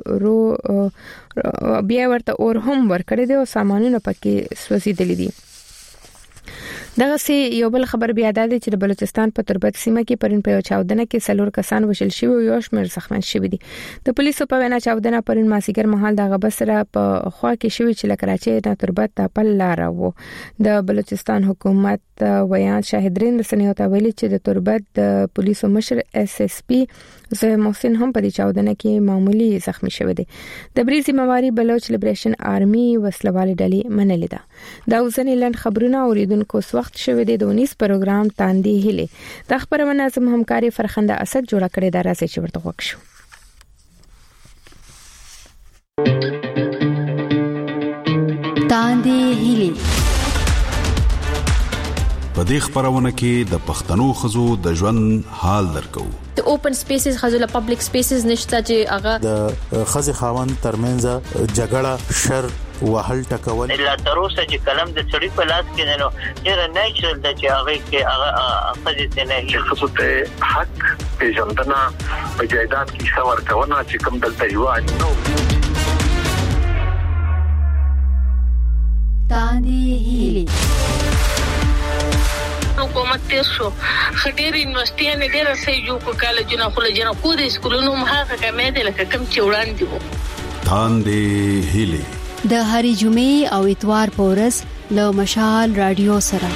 رو بیا ورته اور هم ورکړي دي او سامانونه پکې سوځېدلې دي. دغه سي یو بل خبر بیا د چې د بلوچستان په تربت سیمه کې پرون په چاودنه کې سلور کسان وشل شوی او یو شمېر زخمیان شوی دي. د پولیسو په وینا چاودنه پرون ماسیګر مهال د غبس سره په خوا کې شوی چې لکراچي د تربت په پل لار وو. د بلوچستان حکومت ویان شاهدرین رسنیو ته ویلي چې د تربت د پولیسو مشر اس اس پی زه محسن هم په دې چاودنه کې معمولی زخمی شوی دی. د بریزي مواري بلوچ لیبریشن آرمي وسلوالې ډلې منلې ده. دا اوسنۍ لاند خبرونه اوریدونکو وخت شوه د ونیس پروګرام تاندې هله د خبرونه زم همکاري فرخنده اسد جوړ کړی دا راځي چې ورته وښو. تاندې هله په دې خبرونه کې د پښتنو خزو د ژوند حال درکو. د اوپن سپیسز خزو پبلک سپیسز نشته چې هغه د خزي خاوند ترمنځ جګړه شر وهل ټکول لا تر اوسه چې کلم د سړی په لاس کې نه ډیر نیچرل د چې هغه کې هغه خزي نه چې خصوص ته حق پیژندنه په جایداد کې څور کونه چې کوم دلته یو اجنو تاندې هیلي حکومت تیر شو خډيري یونیورسيټي نه ډیر سې جو کو کالجونه خو له جنا کو د سکولونو مخه کمې دي لکه کم چې وړاندې وو. تاندې هیلي د هری جمعې او اتوار پورز له مشال رادیو سره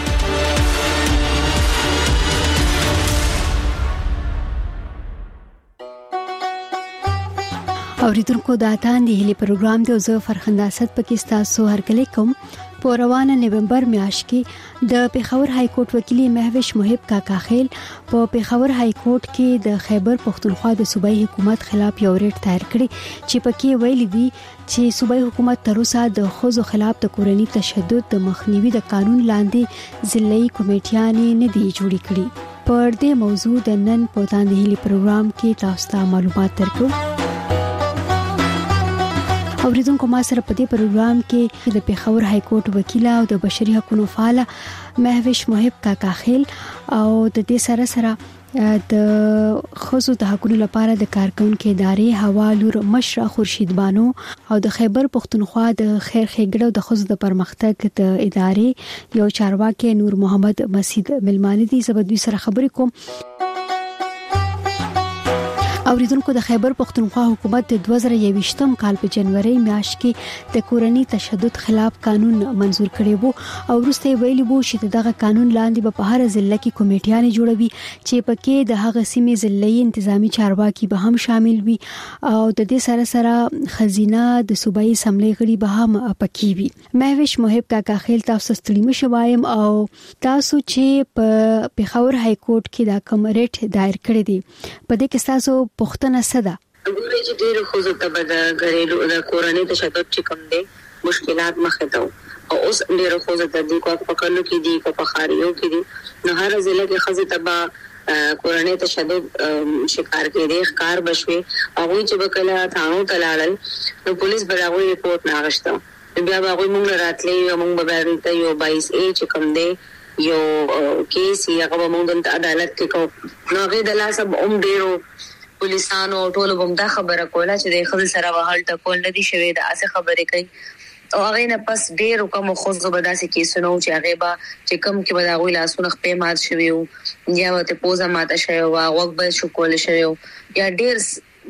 اوریدونکو دا تاندې هلي پروګرام دی زه فرخنده اسد پاکستان سو هر کلی کوم په روانه نومبر میاشت کې د پیښور های کورټ وکیل مهوش محب کاکا خیل په پیښور های کورټ کې د خیبر پښتونخوا د صوبایي حکومت خلاف یو ریټ دایر کړی چې پکې ویلي دي چې صوبایي حکومت تر اوسه د خزو خلاف د کورنۍ تشدد د مخنیوي د قانون لاندې ضلعي کمیټیانې نه دي جوړې کړې. پر دې موضوع د نن په تاندې هلي پروګرام کې تاسو ته معلومات درکو. اوریدونکو ما سره په دې پروګرام کې د پیښور های کورټ وکیل او د بشري حقوقو فعال مهوش محب کاکا خیل او د دې سره سره د خصوص د حقوقو لپاره د کارکونکو ادارې حوالور مشر خورشید بانو او د خیبر پښتونخوا د خیر خېګړو د خصوص د پرمختګ د ادارې یو چارواکي نور محمد مسید ملمانی دي زبدوی سره خبرې کوم. اوریدونکو د خیبر پښتونخوا حکومت د دوه زره یوویشتم کال په جنوري میاشت کې د کورنۍ تشدد خلاف قانون منزور کړی وو او وروسته ویلي وو چې دغه قانون لاندې به په هر ضلع کې کمیټیانې جوړوي چې پکې د هغه سیمې ضلعي انتظامی چارواکي به هم شامل وي او د دې سره سره خزینه د صوبایي اسمبلی غړي به هم پکې وي. مهوش محب کاکا خیل تاسو ستړي مشه وایم او تاسو چې په پیښور های کورټ کې دا کوم ریټ دایر کړی دی په دې کې تاسو پښتنه صدا ګورې چې ډېر خو زه ته د غریلو د کورنۍ تشدد چې کوم دي مشکلات مخه ته او اوس ډېر خو زه د دې کو پکړلو کې دي کو پخاریو کې دي نو هر ضلع کې خزه تبا کورنۍ تشدد شکار کې دي ښکار بشوي هغه چې بکله ثانو تلالل نو پولیس براغوي ریپورت ناغشته بیا هغه موږ راتلې موږ به ورته یو باییس اے چې کوم دی یو کیس یې هغه موږ د عدالت کې کو نو هغه د لاسه هم ډیرو پولیسانو ټول هم دا خبره کوله چې د خپل سره وهل ټکول نه دي شوی دا اسه خبره کوي او هغه نه پس ډیر کوم خوځو بداسي کیسونو چې هغه با چې کم کې به دا غوي لاسونه خپې مات شوی یا وته پوزا ماته شوی او وګ به شو کول شوی یا ډیر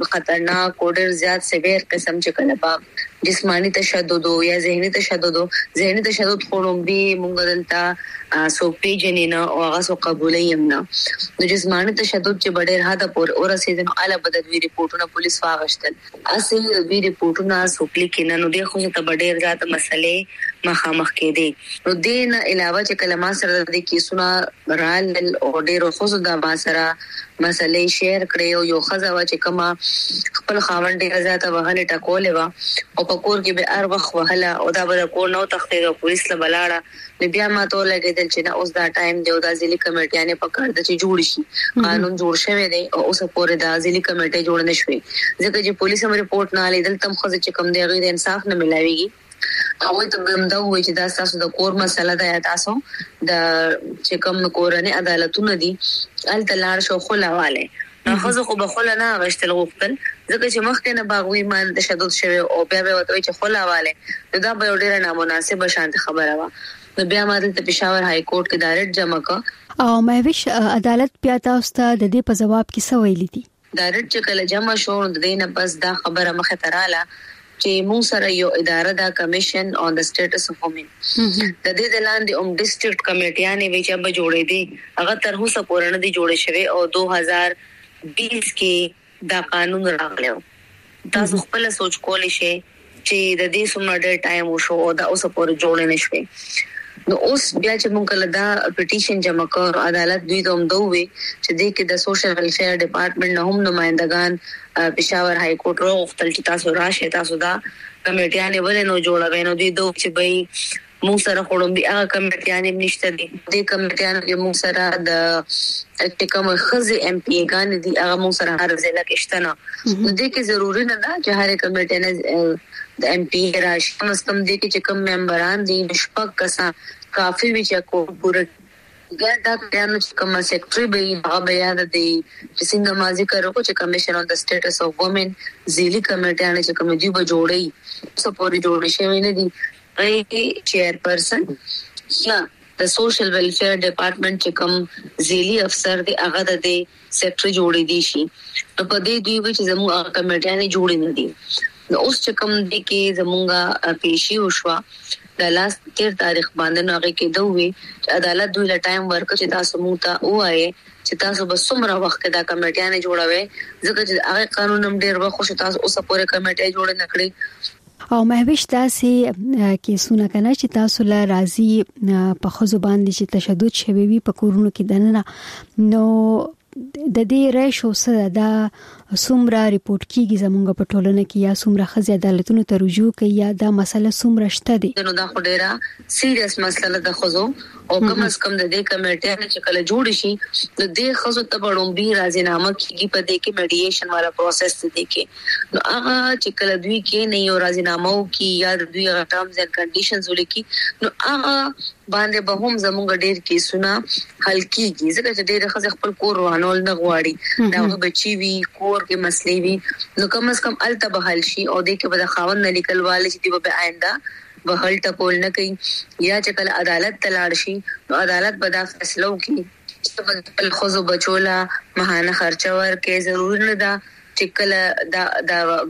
خطرناک او ډیر زیات سیویر قسم چې کله با جسمانی تشدد یا ذهني تشدد ذهني تشدد خورم به مونږ دلته سو پیجنینا او هغه سو قبولې یمنا د جسمانی تشدد چې ډېر حدا پور اور سیدنو اعلی بدوی ریپورتونه پولیس واغشتل اصلي وی ریپورتونه سو کلیک نه نو د خو ته ډېر زیات مسلې مخامخ کې دي نو دین علاوه چې کلمه سره د کیسونه رال او ډېر خو د با سره مسلې شیر کړي او یو خزاوه چې کما خپل خاوند ډېر زیات وهله ټکولې وا او په کور کې به ار وخت وهله او دا به کور نو تختې او پولیس له بلاړه بیا ما ته لګیدل چې اوس دا ټایم دی او د ځلې کمیټې نه پکړ د چې جوړ شي قانون جوړ شوی دی او اوس پورې د ځلې کمیټې جوړ نه شوی ځکه چې پولیس هم ریپورت نه لیدل تم خو چې کم دی غیر انصاف نه ملاويږي او ته به مدا وای چې دا تاسو د کور مسله ده یا تاسو د چې کوم کورنۍ عدالتونه دي ال تلار شو خلاواله نو خو خو به خلا نه غشتل غوښتل ځکه چې مخکې نه باغوي مان تشدد شوی او بیا به وته چې خلاواله دا به ډیره نامناسبه شانت خبره وا نو بیا ماته د پېښور های کورټ کې دایرکټ جمع کا او مهوش عدالت بیا تاسو ته د دې په جواب کې څه ویلي دي دایرکټ چې کله جمع شو د دې نه بس دا خبره مخه تراله چې موږ سره یو اداره دا کمیشن on the status of women د دې د لاندې اوم ډیسټریکټ کمیټیانې وی چې به جوړې دي هغه تر اوسه پورې نه دي جوړې شوی او دو هزار بیس کې دا قانون راغلی تاسو خپل سوچ کولی شئ چې د دې څومره ډېر ټایم وشو او دا اوسه پورې جوړې نشوي نو اوس بیا چې موږ کله دا پټیشن جمع کړو عدالت دوی ته هم دوی چې د کې د سوشل ویلفیر ډپارټمنټ نه هم نمائندگان پېښور های کورټ راغوښتل چې تاسو راشه تاسو دا کمیټیانې ولې نو جوړوي نو دوی دوی چې به موږ سره خورم بیا کمیټیانې نشته دي د کمیټیانو کې موږ سره د ټیکم خزي ایم پی ګان دي هغه موږ سره هر ځای کې شته نو د دې کې ضروري نه ده چې هر کمیټه نه د ایم پی راشي مستم دي چې کوم ممبران دي نشپک کسا کافي وی چې کو پوره ګر دا پیانو چې کوم سیکریټري به هغه بیا د دې څنګه مازی کړو چې کمیشن اون د سټیټس اف وومن زیلی کمیټه نه چې کوم دی به جوړي سپوري جوړ شي نه دي ای چیر پرسن یا د سوشل ویلفیر ډپارټمنټ چې کوم زیلی افسر دی هغه د دې سیکریټري جوړې دي شي په دې دوی چې زموږ کمیټه نه جوړې نه دي نو اوس چې کوم دي کې زموږه پیشي وشوا د لاس تیر تاریخ باندې هغه کې دوی چې عدالت دوی له ټایم ورک چې تاسو مو ته وایي چې تاسو به څومره وخت دا کمیټه نه جوړوي ځکه چې هغه قانون هم ډیر وخت شو تاسو اوسه پورې کمیټه جوړ نه کړی او مهوش تاسو کې سونه کنه چې تاسو له راضي په خزو باندې چې تشدد شوی وي په کورونو کې دنه نو د دې ریشو سره دا څومره ریپورت کیږي زمونږ په ټولنه کې یا څومره خزي عدالتونو ته رجوع کوي یا دا مسله څومره شته دي نو دا خو ډیره سیریس مسله ده خزو او کم از کم د دې کمیټه نه چې کله جوړ شي د دې خزو ته بړوم بي راځينامه کیږي په دې کې میډییشن والا پروسس دی کې نو هغه چې کله دوی کې نه یو راځينامه کی یا دوی هغه ټرمز اند کنډیشنز ولیکي نو هغه باندې به هم زموږ ډیر کیسونه حل کیږي ځکه چې ډیر خزه خپل کور روانول نه غواړي دا بچي وی کور کې مسلې وي نو کم از کم الته به حل شي او د کې به د خاوند نه لیکل والي چې دی به آینده به حل ټکول نه کوي یا چې کله عدالت تلاړ شي نو عدالت به دا فیصله وکړي چې خپل خزو بچولا مهانه خرچه ورکې ضروري نه ده چې کله دا دا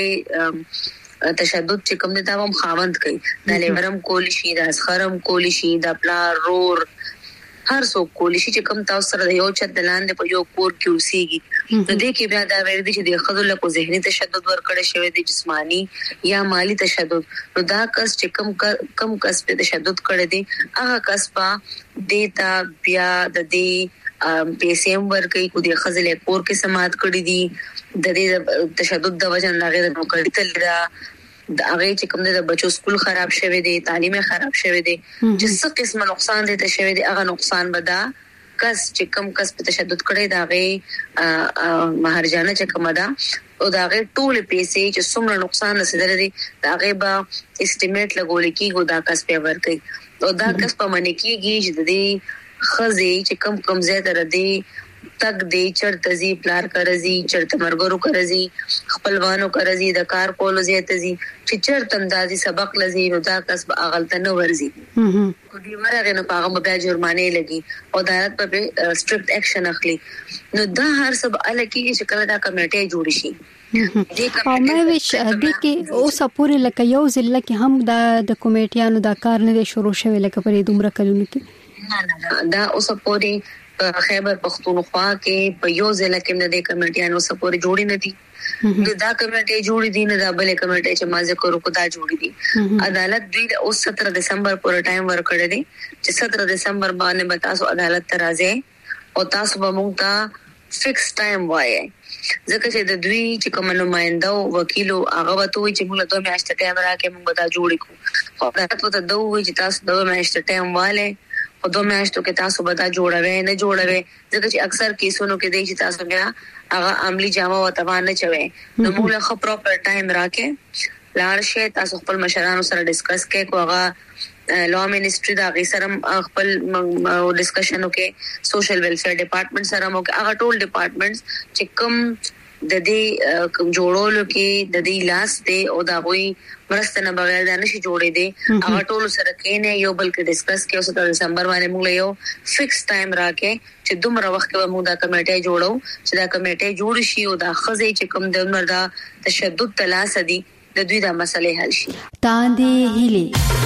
ګورنۍ تشدد چې کوم دا هم خاوند کوي د لیورم کولی شي د اسخرم کولی شي د پلار رور هر څوک کولی شي چې کوم تاسو سره یو چت دلاندې په یو کور کې اوسېږي نو دې کې بیا دا ویل دي چې د خزو له کو ذهني تشدد ورکړی شوی دی جسمانی یا مالی تشدد نو دا کس چې کم کم کس په تشدد کړی دی هغه کس په دیتا بیا د دې پیسې ورکړي کو د خزو له کور کې سماعت کړی دي د دې تشدد د وجه نه غیر نو کړی تل دا د هغه چې کوم د بچو سکول خراب شوی دی تعلیم خراب شوی دی چې څه قسم نقصان دي ته شوی دی هغه نقصان بدا کس چې کم کس په تشدد کړي دا غي مہرجانه چې کومه ده او دا غي ټول پیسې چې څومره نقصان رسیدل دي دا غي با استیمیټ لګول کیږي دا کس په ور کوي او دا کس په من کېږي چې د دې خزي چې کم کم زیات ردي تک دی چرته زی پلار کرزي چرته مرګرو کرزي خپلوانو کرزي د کار کولو زیات زی چې چرته اندازي سبق لزي نو دا کس به اغلطه نه ورزي کو دی ورغه نه پاغه به جرمانه لګي او عدالت په سټریکټ اکشن اخلي نو دا هر سب الکی چې کله دا کمیټه جوړ شي او مې وش د کې او سپوري لکه یو ځل کې هم د د کمیټیانو دا کار نه شروع شوی لکه پرې دومره کلونه کې نه نه دا او سپوري خیبر پختونخوا کې په یو ځل کې د کمیټیانو سپوري جوړی نه دي نو دا کمیټه جوړی دي نه دا بل کمیټه چې ما ذکر وکړه دا جوړی دي عدالت دوی او سترہ دسمبر پورې ټایم ورکړی دي چې سترہ دسمبر باندې بتاسو عدالت ته راځي او تاسو به موږ ته فکس ټایم وایي ځکه چې د دوی چې کوم نمائنده او وکیل هغه وته چې موږ دوه میاشتې ټایم راکې موږ دا جوړی کو عدالت ته دوه چې تاسو دوه میاشتې ټایم والے په دوه میاشتو کې تاسو به دا جوړوي نه جوړوي ځکه چې اکثر کیسونو کې دی چې تاسو بیا هغه عملی جامه وتوان نه چوي نو موږ له پراپر ټایم راکې لاړ شي تاسو خپل مشرانو سره ډیسکس کې کوغه لا منسټری دا غي سره خپل ډیسکشن وکي سوشل ویلفیر ډپارټمنټ سره مو هغه ټول ډپارټمنټس چې کوم د دې کوم جوړولو کې د دې لاس ته او دا غوي مرسته بغیر دا نشي جوړې دي هغه ټول سره کېنه یو بل کې ډیسکس کې اوس د دسمبر باندې موږ یو فکس ټایم راکې چې دومره وخت به موږ دا کمیټه جوړو چې دا کمیټه جوړ شي او دا خزې چې کوم د عمر دا تشدد تلاس دي د دوی دا مسلې حل شي تاندې هلي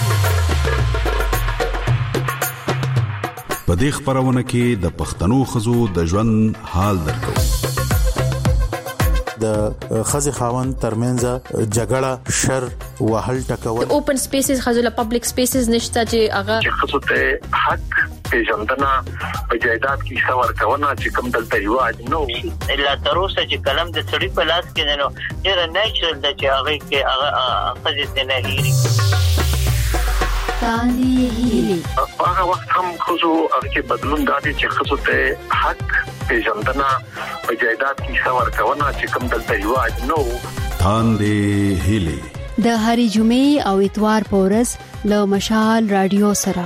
په دې خبرونه کې د پښتنو خزو د ژوند حال درکو د خزي خاوند ترمنځ جګړه شر وهل ټکول اوپن سپیسز خزله پبلک سپیسز نشته چې هغه چې خصو ته حق پیژندنه په جایداد کې څور کونه چې کوم دلته یو اجنو الا تروسه چې کلم د سړي په لاس کې نو ډیر نیچرل د چې هغه کې هغه خزه نه هېري تاندې هلي هغه وخت هم خصو هغه بدلون دادي چې خصو ته حق پیژندنه په جایداد کې څور کونه چې کوم دلته یو اجنو تاندې هلي د هری جمعې او اتوار په ورځ له مشال رادیو سره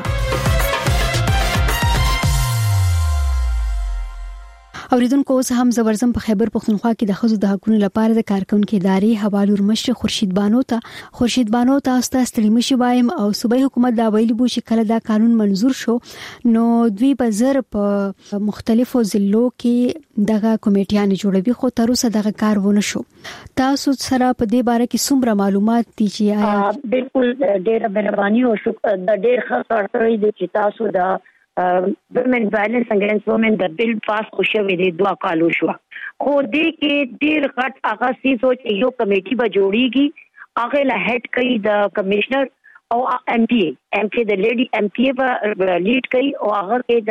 اوریدونکو اوس هم زبرزم په خیبر پختونخوا کې د خزو د حقوقو لپاره د کارکونکو ادارې حوالور مشر خورشید بانو ته خورشید بانو ته استاد ستړي مشي وایم او صوبایي حکومت دا ویلي بو چې کله دا قانون منزور شو نو دوی په زر په مختلفو ضلعو کې دغه کمیټیان جوړوي خو تر اوسه دغه کار ونه شو تاسو سره په دې باره کې څومره معلومات دي چې بالکل ډېر مهرباني او شکر د ډېر ښه کارکړی دي چې تاسو دا وومن وایلنس اگینست وومن د بل پاس خوشوي دي دوا کالو شو خو دې کې ډیر غټ هغه سیسو چې یو کمیټي به جوړیږي هغه له هډ کوي د کمشنر او ایم پی ایم پی د لیډي ایم پی به لیډ کوي او هغه کې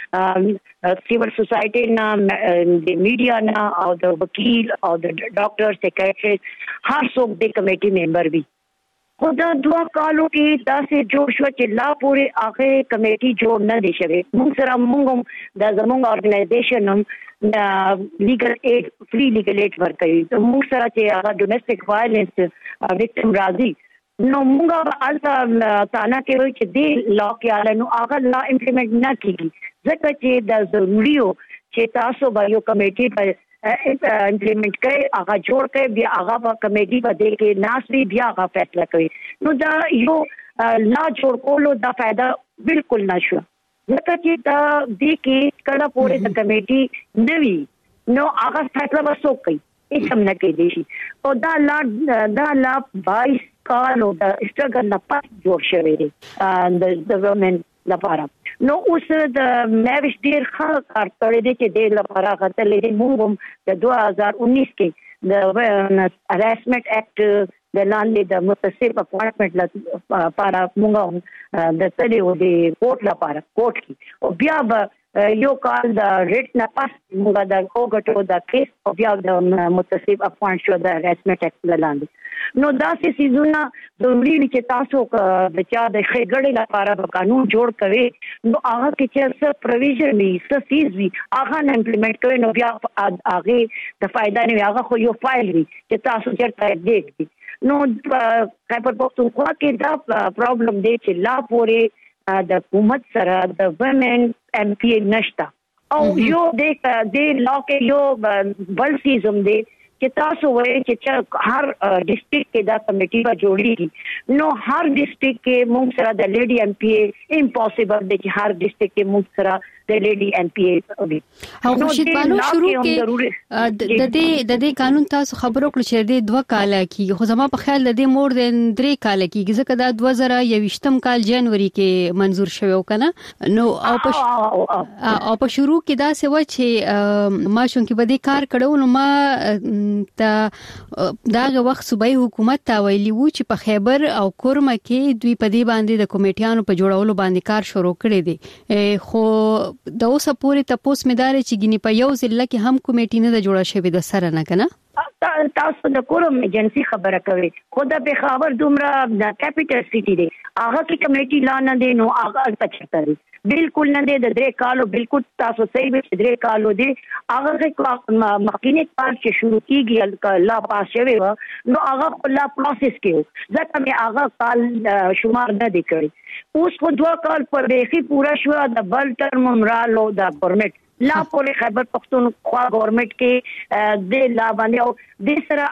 د سیول سوسایټي نه د میډیا نه او د وکیل او د ډاکټر سیکریټری هر څوک د کمیټي ممبر وي خدا دوا کالو کې داسې جوړ شو چې لا پورې هغه کمیټي جوړ نه دي شوی موږ سره موږ د زموږ ارګنایزیشن هم لیګل ایډ فری لیګل ایډ ورکوي موږ سره چې هغه ډومېسټک وایلنس وکټم راځي نو موږ البته تانا کې وایي چې د لا کې اعلان هغه لا امپلیمنٹ نه کیږي ځکه چې د ضروري چې تاسو به یو کمیټي په امپلیمنٹ کوي هغه جوړ کوي بیا هغه په کمیټي باندې کې ناس وی بیا هغه فیصله کوي نو دا یو لا جوړ کولو دا فائدہ بالکل نشو ځکه چې دا د کې کله پورې د کمیټي نوي نو هغه فیصله وسو کوي هیڅ هم نه کوي شي او دا لا دا لا بایس کالو دا استرګل نه پات جوړ شوی دی د ډیولپمنٹ لپاره نو اوس د مېوش ډیر ښه کار کړی دی چې د لپاره غتلې دی موږ د دوه هزار انیس کې د هراسمنت اکټ د لاندې د متصل اپارټمنټ لپاره موږ د تلې او د کوټ لپاره کوټ کې او بیا به یو کال د ریټ نه پاس موږ د اوګټو د کیس او بیا د متصف اپوینټ شو د رسمیت اکټ لاندې نو دا سې سيزونه ضروري دي چې تاسو د چا د خېګړې لپاره په قانون جوړ کړئ نو هغه کې چې څه پروویژن وي څه سیز وي هغه نه امپلیمنٹ کوي نو بیا هغه د فائدہ نه هغه خو یو فایل وي چې تاسو چیرته دې نو خیبر پختونخوا کې دا پرابلم دی چې لا پورې د حکومت سره د ومن ایم پی نشتا او یو د د لا کې یو بل سیزم دی چې تاسو وایي چې هر ډیسټریکټ کې دا کمیټي به جوړیږي نو هر ډیسټریکټ کې موږ سره د لیډي ایم پی امپوسیبل دی چې هر ډیسټریکټ کې موږ سره د لیډي ایم پی وي او خورشید بانو شروع کې د دې د دې قانون تاسو خبرو کړل چې د دوه کال کې خو زما په خیال د دې مور د درې کال کې ځکه دا دوه زره یوویشتم کال جنوري کې منزور شوی وکنه نو او په او په شروع کې دا څه و چې ما شون کې بده کار کړو نو ما ته داغه وخت صوبایي حکومت ته ویلی وو چې په خیبر او کورمه کې دوی په دې باندې د کمیټیانو په جوړولو باندې کار شروع کړی دی خو د اوسه پورې تاسو مداري چې ګني په یو ځل کې هم کمیټې نه د جوړه شوی د سره نه کنه تاسو د کوم ایجنسی خبره کوي خو د بخاور دومره د کیپټل سټی دی هغه کې کمیټي لا نه دی نو هغه پچهتر بالکل نه دی د درې کالو بالکل تاسو صحیح به درې کالو دی هغه کې مخکینه کار چې شروع کیږي لا پاس شوی و نو هغه لا پروسس کیو ځکه مې هغه کال شمار نه دی کړی اوس خو دوه کال پر بیخي پورا شو د بل ټرم مرالو د ګورنمنت لا پورې خیبر پختونخوا گورنمنٹ کې د لا باندې او د سره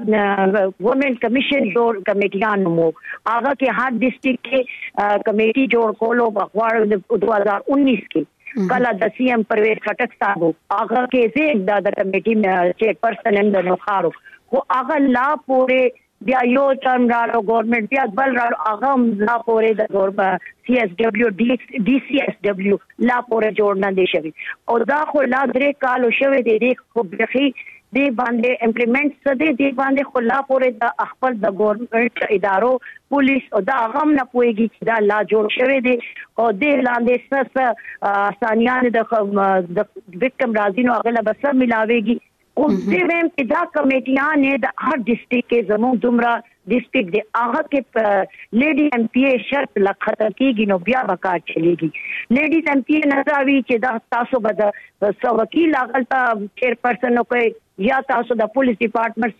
هغه ګورنمنت کمیشن جوړ کمیټیان مو هغه کې هر ډیسټریکټ کې کمیټي جوړ کولو په خواړه د دوه هزار انیس کې کله د سی ایم پرویز خټک صاحب هغه کې زه د کمیټي چیئر پرسن هم د نوخارو خو هغه لا پورې بیا یو ټرم راو ګورنمنت بیا بل راو هغه لا پورې د ګورنمنت سی ایس ډبلیو ډي سی ایس ډبلیو لا پورې جوړ نه دی شوی او دا خو لا درې کالو شوی دی خو بخي دی باندې امپلیمنٹ څه دی دی باندې خو لا پورې د خپل د ګورنمنت ادارو پولیس او دا غم نه پويږي چې دا لا جوړ شوی دی او د لاندې څه ثانیان د وکټم راځي نو هغه به سم ملاويږي او دې ویم چې دا کمیټیان د هر ډیسټریکټ کې زموږ دومره ډیسټریکټ دی هغه کې لیډي ایم پی شرط لخت کېږي نو بیا وکړ چلیږي لیډي ایم پی نه راوي چې دا تاسو به د سو وکیل هغه چیر پرسن کوي یا تاسو د پولیس ډپارټمنټ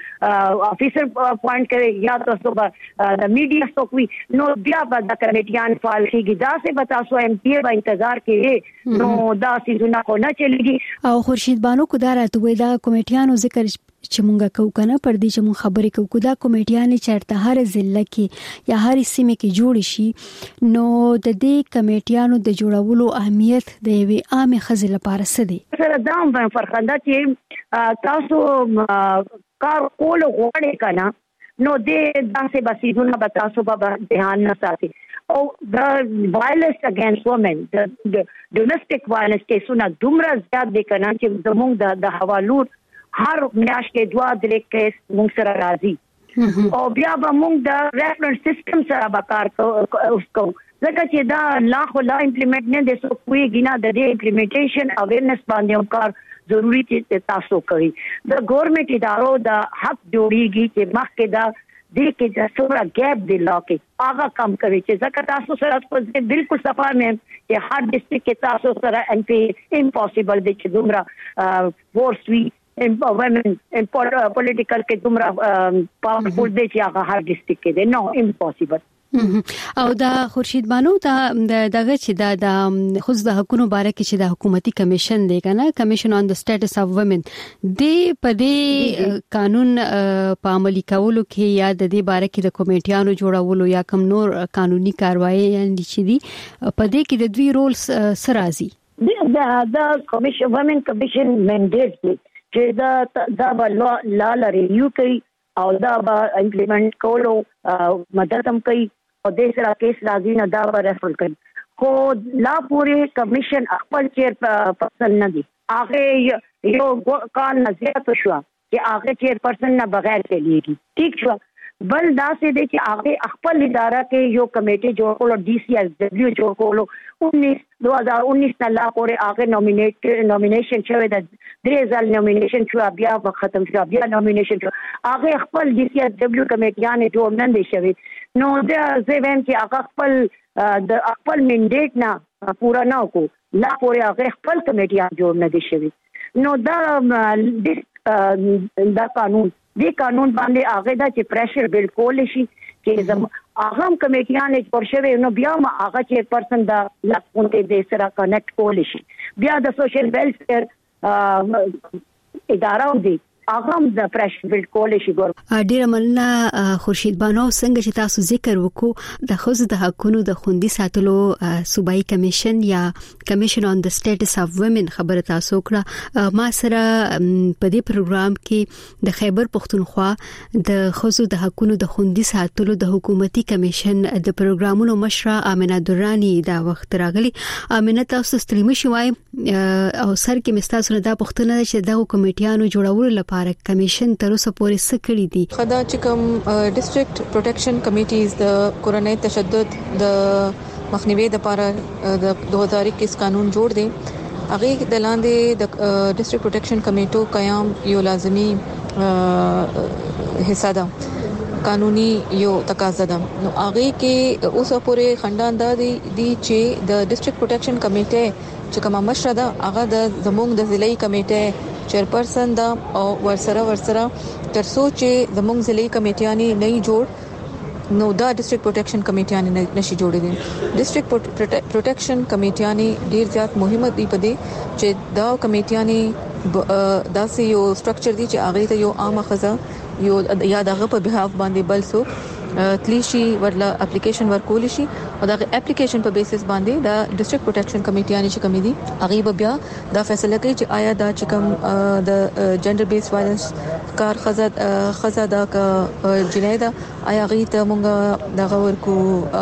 څوک افیسر اپوینټ کوي یا تاسو به د میډیا څوک وي نو بیا به د کمیټیان فعال کېږي دا څه به تاسو ایم پی به انتظار کوي نو دا سيزونه خو نه چلیږي او خورشید بانو کو دا راته وای دا کمیټیانو ذکر چې مونږه کو کنه پر دې چې مونږ خبرې کوو دا کمیټیانې چرته هر ضلع کې یا هر سیمه کې جوړ شي نو د دې کمیټیانو د جوړولو اهمیت د یوې عامه خزې لپاره څه دی سره دا هم فرخنده چې تاسو کار کول غواړئ کنه نو دې داسې بسیدونه به تاسو به ध्यान نه ساتي او د وایلنس اگینست وومن د ډومېسټک وایلنس کیسونه دومره زیات دي کنه چې زموږ د حوالو هر میاش کې دوا درې کیس موږ سره راځي او بیا به موږ د ریفرنس سیستم سره به کار کوو ځکه چې دا لا خو لا امپلیمنٹ نه دي سو کوی ګنا د دې امپلیمنټیشن اویرنس باندې هم کار ضروری چې تاسو کوي د ګورنمنت ادارو د حق جوړیږي چې مخکې دا د کې د څومره ګیپ دی لا کې هغه کم کوي چې ځکه تاسو سره په بالکل صفه مې چې هر ډیسټریکټ کې تاسو سره ان پی امپوسیبل دی چې دومره فورس وی women in political کې دومره پاورفول دي چې هغه هر ډیسټریکټ کې دي نو امپوسیبل او دا خورشید بانو دا دغه چې دا د خود د حقوقو باره کې چې د حکومتي کمیشن دی کنه کمیشن آن د سټیټس اف وومن دی په دې قانون په عملي کولو کې یا د دې باره کې د کمیټیانو جوړولو یا کوم نور قانوني کاروایی یعنی چې دی په دې کې د دوی رول سره راځي دا د کمیشن وومن کمیشن منډیټ دی چې دا دا به لا ریویو کوي او دا به امپلیمنٹ کولو مدد هم کوي او د سره کیس راځي نه دا به ریفر کوي خو لا پورې کمیشن خپل چیر پرسن نه دي هغه یو کال نه زیات شو چې هغه چیر پرسن نه بغیر چلیږي ٹھیک شو بل دا سه دي چې هغه خپل اداره کې یو کمیټه جوړ کړو ډي سی ایس ډبلیو جوړ کړو उन्नीस दो हज़ार उन्नीस न لا پورې هغه نومینیټ نومینیشن شوی د درې ځل نومینیشن شو بیا ختم شو بیا نومینیشن شو هغه خپل ډي سی ایس ډبلیو کمیټیان جوړ نه دي شوی نو دا زوین چې هغه خپل د خپل منډیټ نه پورا نه کو لا پورې هغه خپل کمیټیان جوړ نه دي شوی نو دا دا قانون دی قانون باندې هغه دا چې پریشر بل کول شي چې زم اغم کمیټیان پر شوی نو بیا ما هغه چې پرسن دا لکونته د سره کنیکټ کول شي بیا د سوشل ویلفیر اداره دی اغم د پریشر بل کول شي ګور ډیر مننه خورشید بانو څنګه چې تاسو ذکر وکړو د خوځ د حقونو د خوندي ساتلو صوبایي کمیشن یا کمیشن آن د سټیټس اف وومن خبره تاسو کړه ما سره په دې پروګرام کې د خیبر پختونخوا د خوځ د حقونو د خوندي ساتلو د حکومتي کمیشن د پروګرامونو مشره امینه درانی دا وخت راغلی امینه تاسو ستړي شوي او سر کې مستاسو نه دا پښتنه چې دغه کمیټیانو جوړولو لپاره کمیشن تر اوسه پورې څه کړی دي خدا چې کوم ډیسټریکټ پروټیکشن کمیټیز د کورونی تشدد د مخنیوي لپاره د دو هزار اکیس قانون جوړ دی هغه د لاندې د ډیسټریکټ پروټیکشن کمیټو قیام یو لازمی حصہ ده قانوني یو تقاضا ده نو هغه کې اوسه پورې خندان د دي چې د ډیسټریکټ پروټیکشن کمیټه چې کومه مشره ده هغه د زموږ د ضلعي کمیټه چیرپرسن دا او ورسره ورسره ترڅو چې زموږ ضلعي کمیټیانی نه جوړ نو دا ډیسټریکټ پروټیکشن کمیټیانی نشي جوړې دي ډیسټریکټ پروټیکشن کمیټیانی ډیر زیات مهمه دي په دې چې دا کمیټیانی داسې یو سټرکچر دي چې هغه ته یو عامه خزه یو یا دغه په بهاف باندې بل څوک تلیشي ورله اپلیکیشن ورکول شي او دا اپلیکیشن په بیسس باندې دا ډیسټریکټ پروټیکشن کمیټیانی چې کمی دي هغه بیا دا فیصله کوي چې آیا دا چې کوم د جنډر بیس وایلنس کار خزه خزه دا جنای دا آیا غي ته مونږ دغه ورکو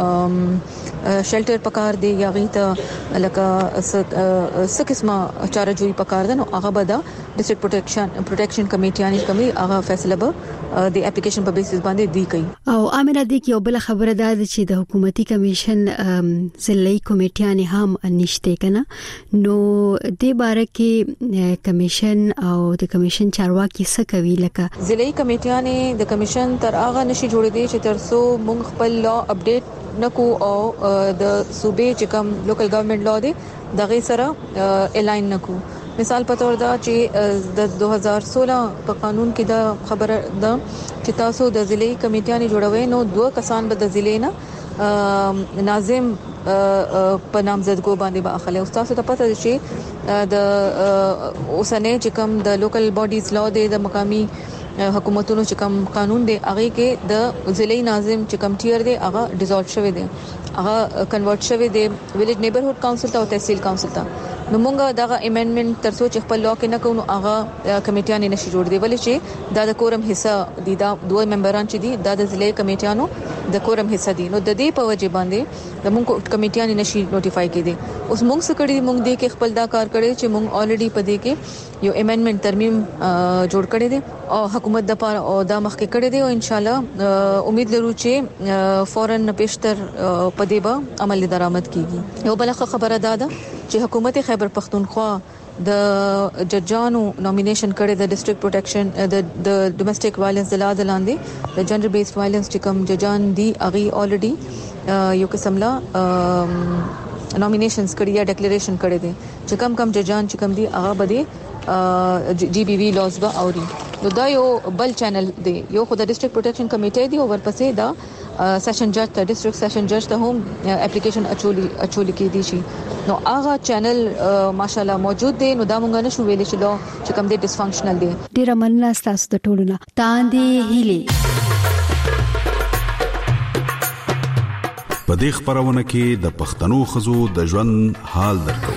شیلټر پکار دی یا غي ته لکه څه قسمه چارجوي پکار ده نو هغه به دا ډیسټریکټ پروټیکشن پروټیکشن کمیټیانی کمی هغه فیصله به د اپلیکیشن په بیسس باندې دی کوي او امینه د یو بل خبره ده چې د حکومتي کمیشن ضلعي کمیټیان هم نشته کنه نو د باره کې کمیشن او د کمیشن چارواکي څه کوي لکه ضلعي کمیټیان د کمیشن تر هغه نشي جوړېدي چې ترڅو موږ خپل لا اپډیټ نکو او د صوبې چې کوم لوکل ګورنمنت لا دی دغه سره الاین نکو مثال په تور دا چې د دو هزار سولہ په قانون کې دا خبره ده چې تاسو د ضلعي کمیټیانې جوړوي نو دوه کسان به د ضلع نه ناظم په نامزدګو باندې به اخلي او تاسو ته پته ده چې د اوسنۍ چې کوم د لوکل باډیز لا دی د مقامي حکومتونو چې کوم قانون دی هغه کې د ضلعي ناظم چې کوم ټیر دی هغه ډیزولټ شوی دی هغه کنورټ شوی دی ویلیج نیبرهود کونسل ته او تحصیل کونسل ته نو مونږه دغه امندمنت ترڅو چې خپل لا کې نه کوو هغه کمیټیان نشي جوړ دی ولې چې دا د کورم حصہ دي دا دوه ممبران چې دي دا د ضلعي کمیټیانو د کورم حصہ دي نو د دې په وجه باندې د مونږ کمیټیان نشي نوټیفای کړي اوس مونږ څه کړی مونږ دې کې خپل دا کار کړی چې مونږ الریډي په دې کې یو امندمنت ترمیم جوړ کړی دي او حکومت د پاره او دا مخ کې کړی دي او ان شاء الله امید لرو چې فورن پیشتر په دې به عمل درآمد کیږي یو بل خبره ده چې حکومت خیبر پختونخوا د ججانو نومینیشن کړي د ډیسټریکټ پروټیکشن د د ډومېسټک وایلنس د لا د لاندې د جنډر بیس وایلنس چې کوم ججان دي اغي الریډي یو قسم لا نومینیشنز کړي یا ډیکلیریشن کړي دي چې کم کم ججان چې کم دي هغه بده جی بی وی لاز به اوري نو دا یو بل چینل دی یو خو د ډیسټریکټ پروټیکشن کمیټه دی او ورپسې دا سیشن جج ته ډیسټریکټ سیشن جج ته هم اپلیکیشن اچولي اچولي کې دي شي نو هغه چینل ماشاالله موجود دی نو دا مونږ نه شو ویل چې دا چې کوم دی ډیسفنکشنل دی ډیر مننه تاسو د ټولو نه تاندې هیلي په دې خبرونه کې د پښتنو خزو د ژوند حال درکو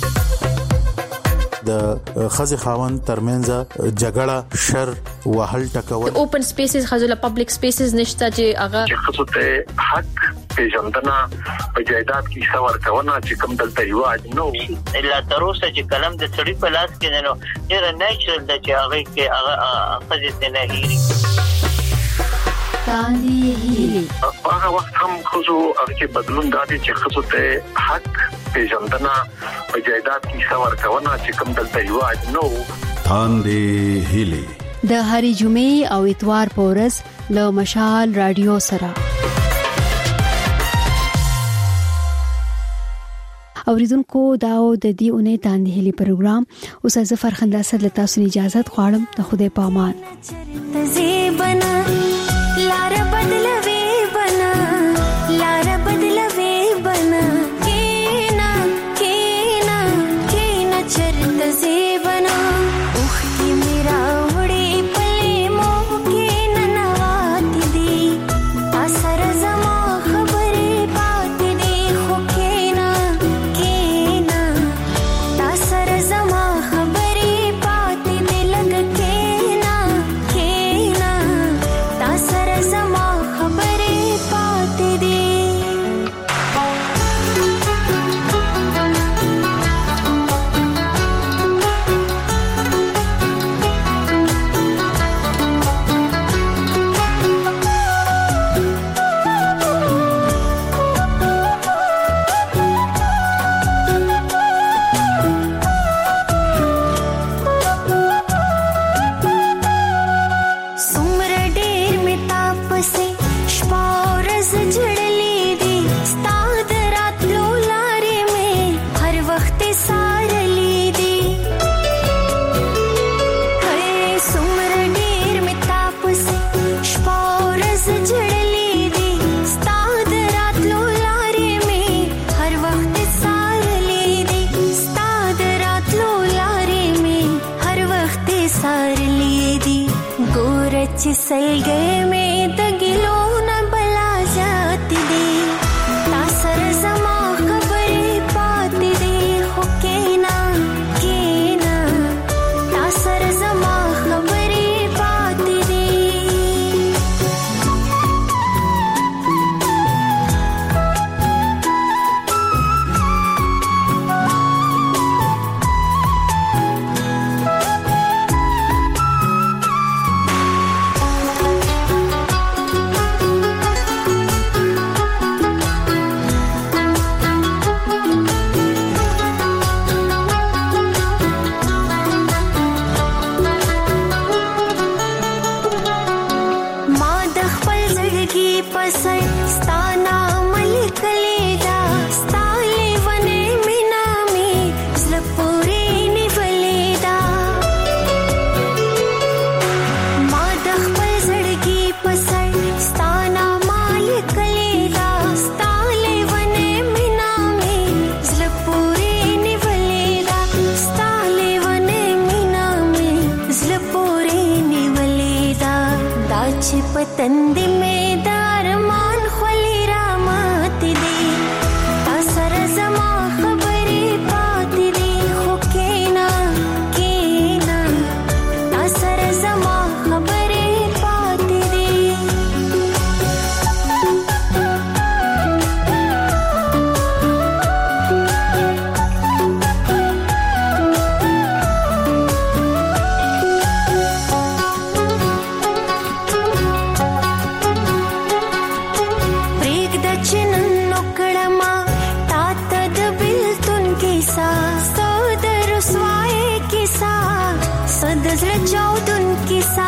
د خزي خاوند ترمنځ جګړه شر وهل ټکول اوپن سپیسز خزله پبلک سپیسز نشته چې هغه خصوص ته حق پیژندنه په جایداد کې څور کونه چې کوم دلته ریواج نو الا تر اوسه چې کلم د سړي په لاس کې نه نو ډیر نیچرل د چې هغه کې هغه خزه نه هېری تاندې هیلي هغه وخت هم خو هغه بدلون دادي چې خو ته حق پیژندنه او جایداد کی څور کونه چې کوم دلته یو نو تاندې هیلي د هری جمعې او اتوار پورز له مشال رادیو سره اوریدونکو داو د دې اونۍ تاندې هیلي پروګرام اوس ظفر خندا صد له تاسو اجازه غواړم ته خوده پامان بنا لار بدلوي بنا لار بدلوي بنا کینا کینا کینا چرته زیبنا اوخ کی میرا وړي پلي مو کینا نوات دي اثر زما خبرې پات دي خو کینا کینا اثر زما خبرې پات دي لګ کینا کینا اثر زما خبرې پات دي سمر ډېر می تاسو شپه ورځ جړلې دي ستاد راتلو لارې می هر وخت سارلې دي هي سمر ډېر می تاسو شپه ورځ جړلې دي ستاد راتلو لارې می هر وخت سارلې دي ستاد راتلو لارې می هر وخت سارلې دي ګورچ سلګې مې د ګلو نه بلا ذات دي تاسر زما خبرې پات دي خو کینا کینا تاسر زما خبرې پات دي ما د خپل زړګي پسر ستانا ملک لیدا ستالې ونه مینا می زل پورې نیولیدا ما د خپل زړګي پسر ستانا ملک لیدا ستالې ونه مینا می زل پورې نیولیدا ستالې ونه مینا می زل پورې نیولیدا دا چې پتند می دارمان خلی را مات دي تاسر زما خبرې پات دي خو کینا کینا تاسر زما خبرې پات دي پریک د چنن نوکړما تا ته د بلتون کیسا سود رسوای کیسا سد زړه چاودون کیسا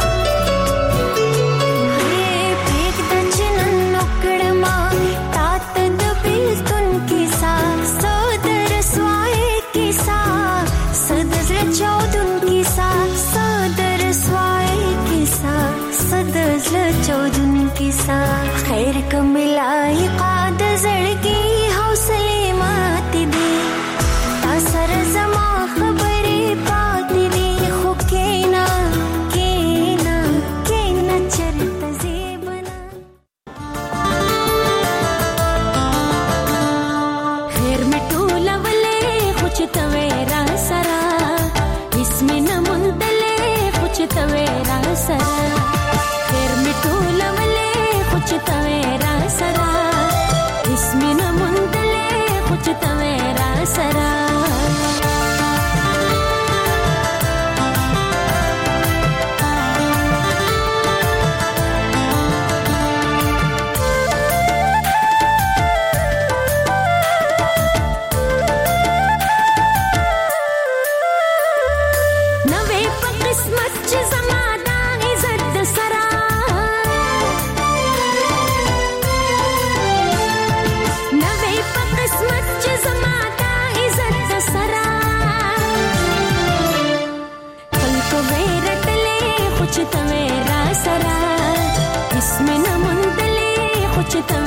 پریک د چنن نوکړما تا ته د بلتون کیسا سود رسوای کیسا سد زړه چاودون کیسا سد رسوای کیسا سد زړه چاودون کیسا خیر کملای قاد زړګي حوصله مات دي تاسر زما خبرې پات دي خو کینا کینا کینا چرته زیبنا خیر می ټوله ولې خو چې توې را سره اسم نه مونډلې خو چې توې را سره خیر می ټوله ولې خو چې توې را سره اسم نه چې